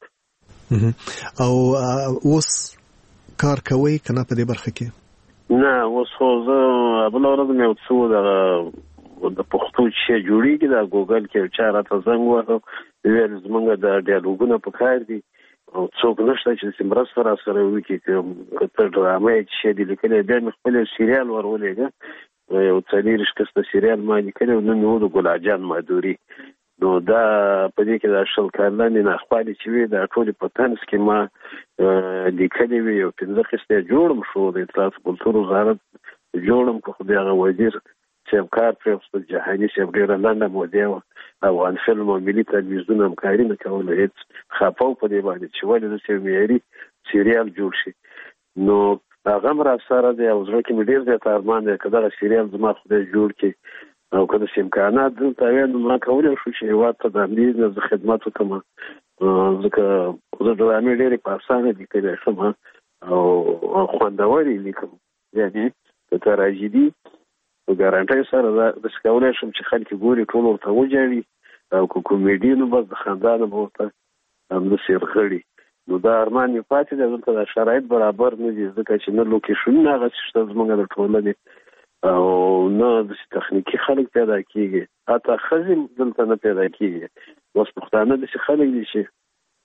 او اوس کار کوئ که نه په دې برخه کې؟ نه اوس خو زه بله ورځ مې یو څه د پښتو چې جوړېږي د ګوګل کې یو چا راته زنګ وهه ویل زمونږ د ډیالوګونه په کار دي او څوک نشته چې داسې مرسته را سره وکړي که ته ډرامه یې چې شی دي لیکلی. بیا مې خپل یو سریال ور ولېږه، یو 40 کسته سریال ما لیکلی نوم یې و د ګلاجان مادوري. نو دا په دې کې د 100 کلنې ناخوالې چې وي دا ټولې په طنز کې ما لیکلې وي. یو 15 قسطه جوړم شو د اطلاعات کلتور وزارت جوړم که خو بیا هغه وزیر صاحب کار پرېوسته جهاني صاحب ډېره لنډه موده وه افغان فلم او ملي تلویزیون همکاري نه کوله. هېڅ خفه و په دې باندې چې ولې داسې یو معیاري سریال جوړ شي. نو هغه هم را سره دی او زړه کې مې ډېر زیات ارمان دی که دغه سریال زما خدای جوړ کړي او که داسې امکانات دلته وی نو ما کولی شو چې هېواد ته د همدې نه زه خدمت وکړم. ځکه زه ډرامې ډېرې په اسانه لیکلی شم او خوندورې لیکم، یعنې که تراژیدي په ګارانټۍ سره داسې کولی شم چې خلک ګوري ټول ورته وجاړي او که کومیډي نو بس د خندا نه به ورته همداسې رغړي. نو دا ارمان مې پاتې دی. دلته دا شرایط برابر نه دي ځکه چې نه لوکیشنونه هغسې شته زموږ د ټولنې او نه داسې تخنیکي خلک پیدا کېږي، حتی ښځې دلته نه پیدا کېږي. اوس پښتانه داسې خلک دي چې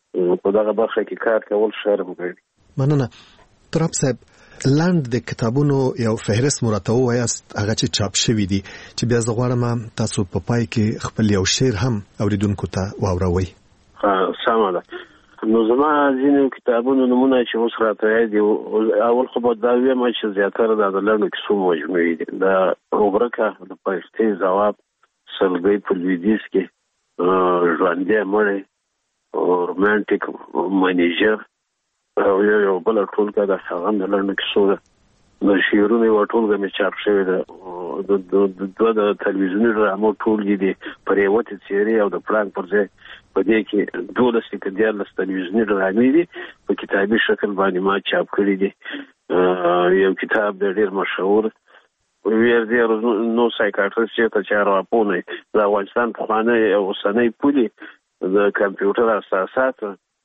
په دغه برخه کې کار کول شرم ګڼي. مننه. تراب صاحب، لاند د کتابونو یو فهرست مرته وایاست هغه چې چاپ شوی دي چې بیا زه غواړم تاسو په پای کې خپل یو شعر هم اوریدونکو ته واوروئ. سمه ده. نو زما ځینې کتابونو نمونه چې اوس راته یاد دي، اول خو به دا ویم چې زیاتره د لنډو کیسو مجموعې دي. د اوبرکه د پښتې ځواب، سلګۍ په لویدیځ کې، ژوندی مړی، رومانټیک منیجر او یو بل ټولګه د هغه د لنډو کیسو ده. د شعرونو یو ټولګه مې چاپ شوې ده. د تلویزیوني ډرامو ټولګې دي، پرېوتې څېرې او د پړانګ پر ځای په دې کې 12 که 14 تلویزیوني ډرامې دي په کتابي شکل باندې ما چاپ کړي دي. یو کتاب د ډېر مشهور ویردیر نو سایکاټریست چې چارواپونه د افغانستان پخوانی او اوسنی پولي د کمپیوټر اساسات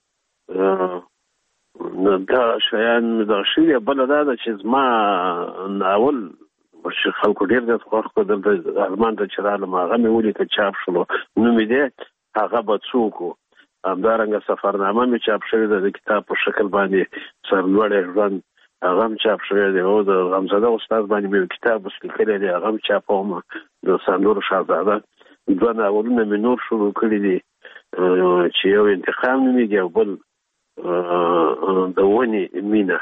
دا شیان د شوی بل دا چې زما ناول چې خلکو ډېر د خوښ کړل د آلمان ته چې راغلم هغه مې ولیکه چاپ شلو. نوم یې دی هغه به څوک و. همدارنګه سفرنامه مې چاپ شوې ده د کتاب په شکل باندې، سرلوړی ژوند هغه هم چاپ شوی دی. او د غمزده استاد باندې مې کتاب اوس لیکلی دی، هغه هم چاپوم. د سندور شهزاده 2 ناولونه مې نور شروع کړي دي چې یو انتقام نومیږي او بل د ونې مینه.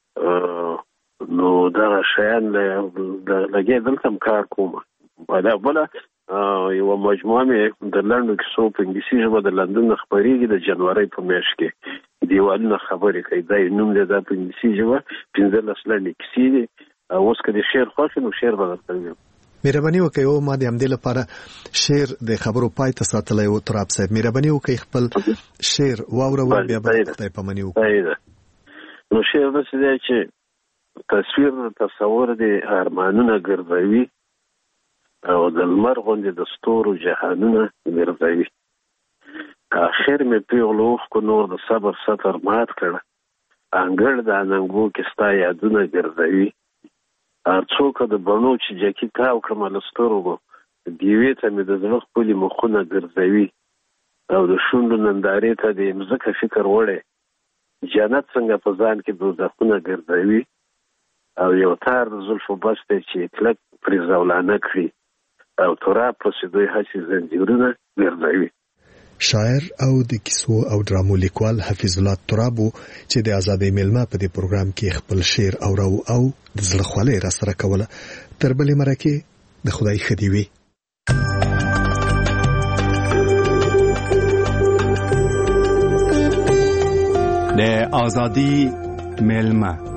نو دغه شیان لګې دلته هم کار کوم. بله یوه مجموعه مې د لنډو کیسو په انګلیسي ژبه د لندن نه خپرېږي د جنورۍ په میاشت کې. دیوالونه خبرې کوي، دا یې نوم دی. دا په انګلیسي ژبه 15 لنډې کیسې دي. اوس که د شعر خوښ نو شعر به درته ویم. مهرباني وکړئ. او ما د همدې لپاره شعر د خبرو پای ته ساتلی و. تراب صاحب مهرباني وکړئ خپل شعر واوروئ، بیا به خدای پاماني وکړو. نو شعر داسې دی چې تصویر د تصور د ارمانونه ګرځوي او د لمر غوندې د ستورو جهانونه ګرځوي. آخر مې پیغلو اوښکو نور د صبر سطر مات کړه، انګړ د اننګو کې ستا یادونه ګرځوي. هر څوک د بڼو چې جکي تاو کړمه له سترګو، دیوې ته مې د زړه ښکلي مخونه ګرځوي. او د شونډو نندارې ته د مځکه فکر وړی، جنت څنګه په ځان کې دوزخونه ګرځوي. او یو تار د زلفو بس دی چې کلک پرې زولانه کړي، او تراب پسې دوی هسې زنځیرونه ګرځوي. شاعر او د کیسو او ډرامو لیکوال حفیظ الله تراب چې د آزادۍ میلمه په دې پروګرام کې خپل شعر اورو او د زړه خولې را سره کوله. تر بلې مرکې د خدای ښه دې وي. د آزادۍ میلمه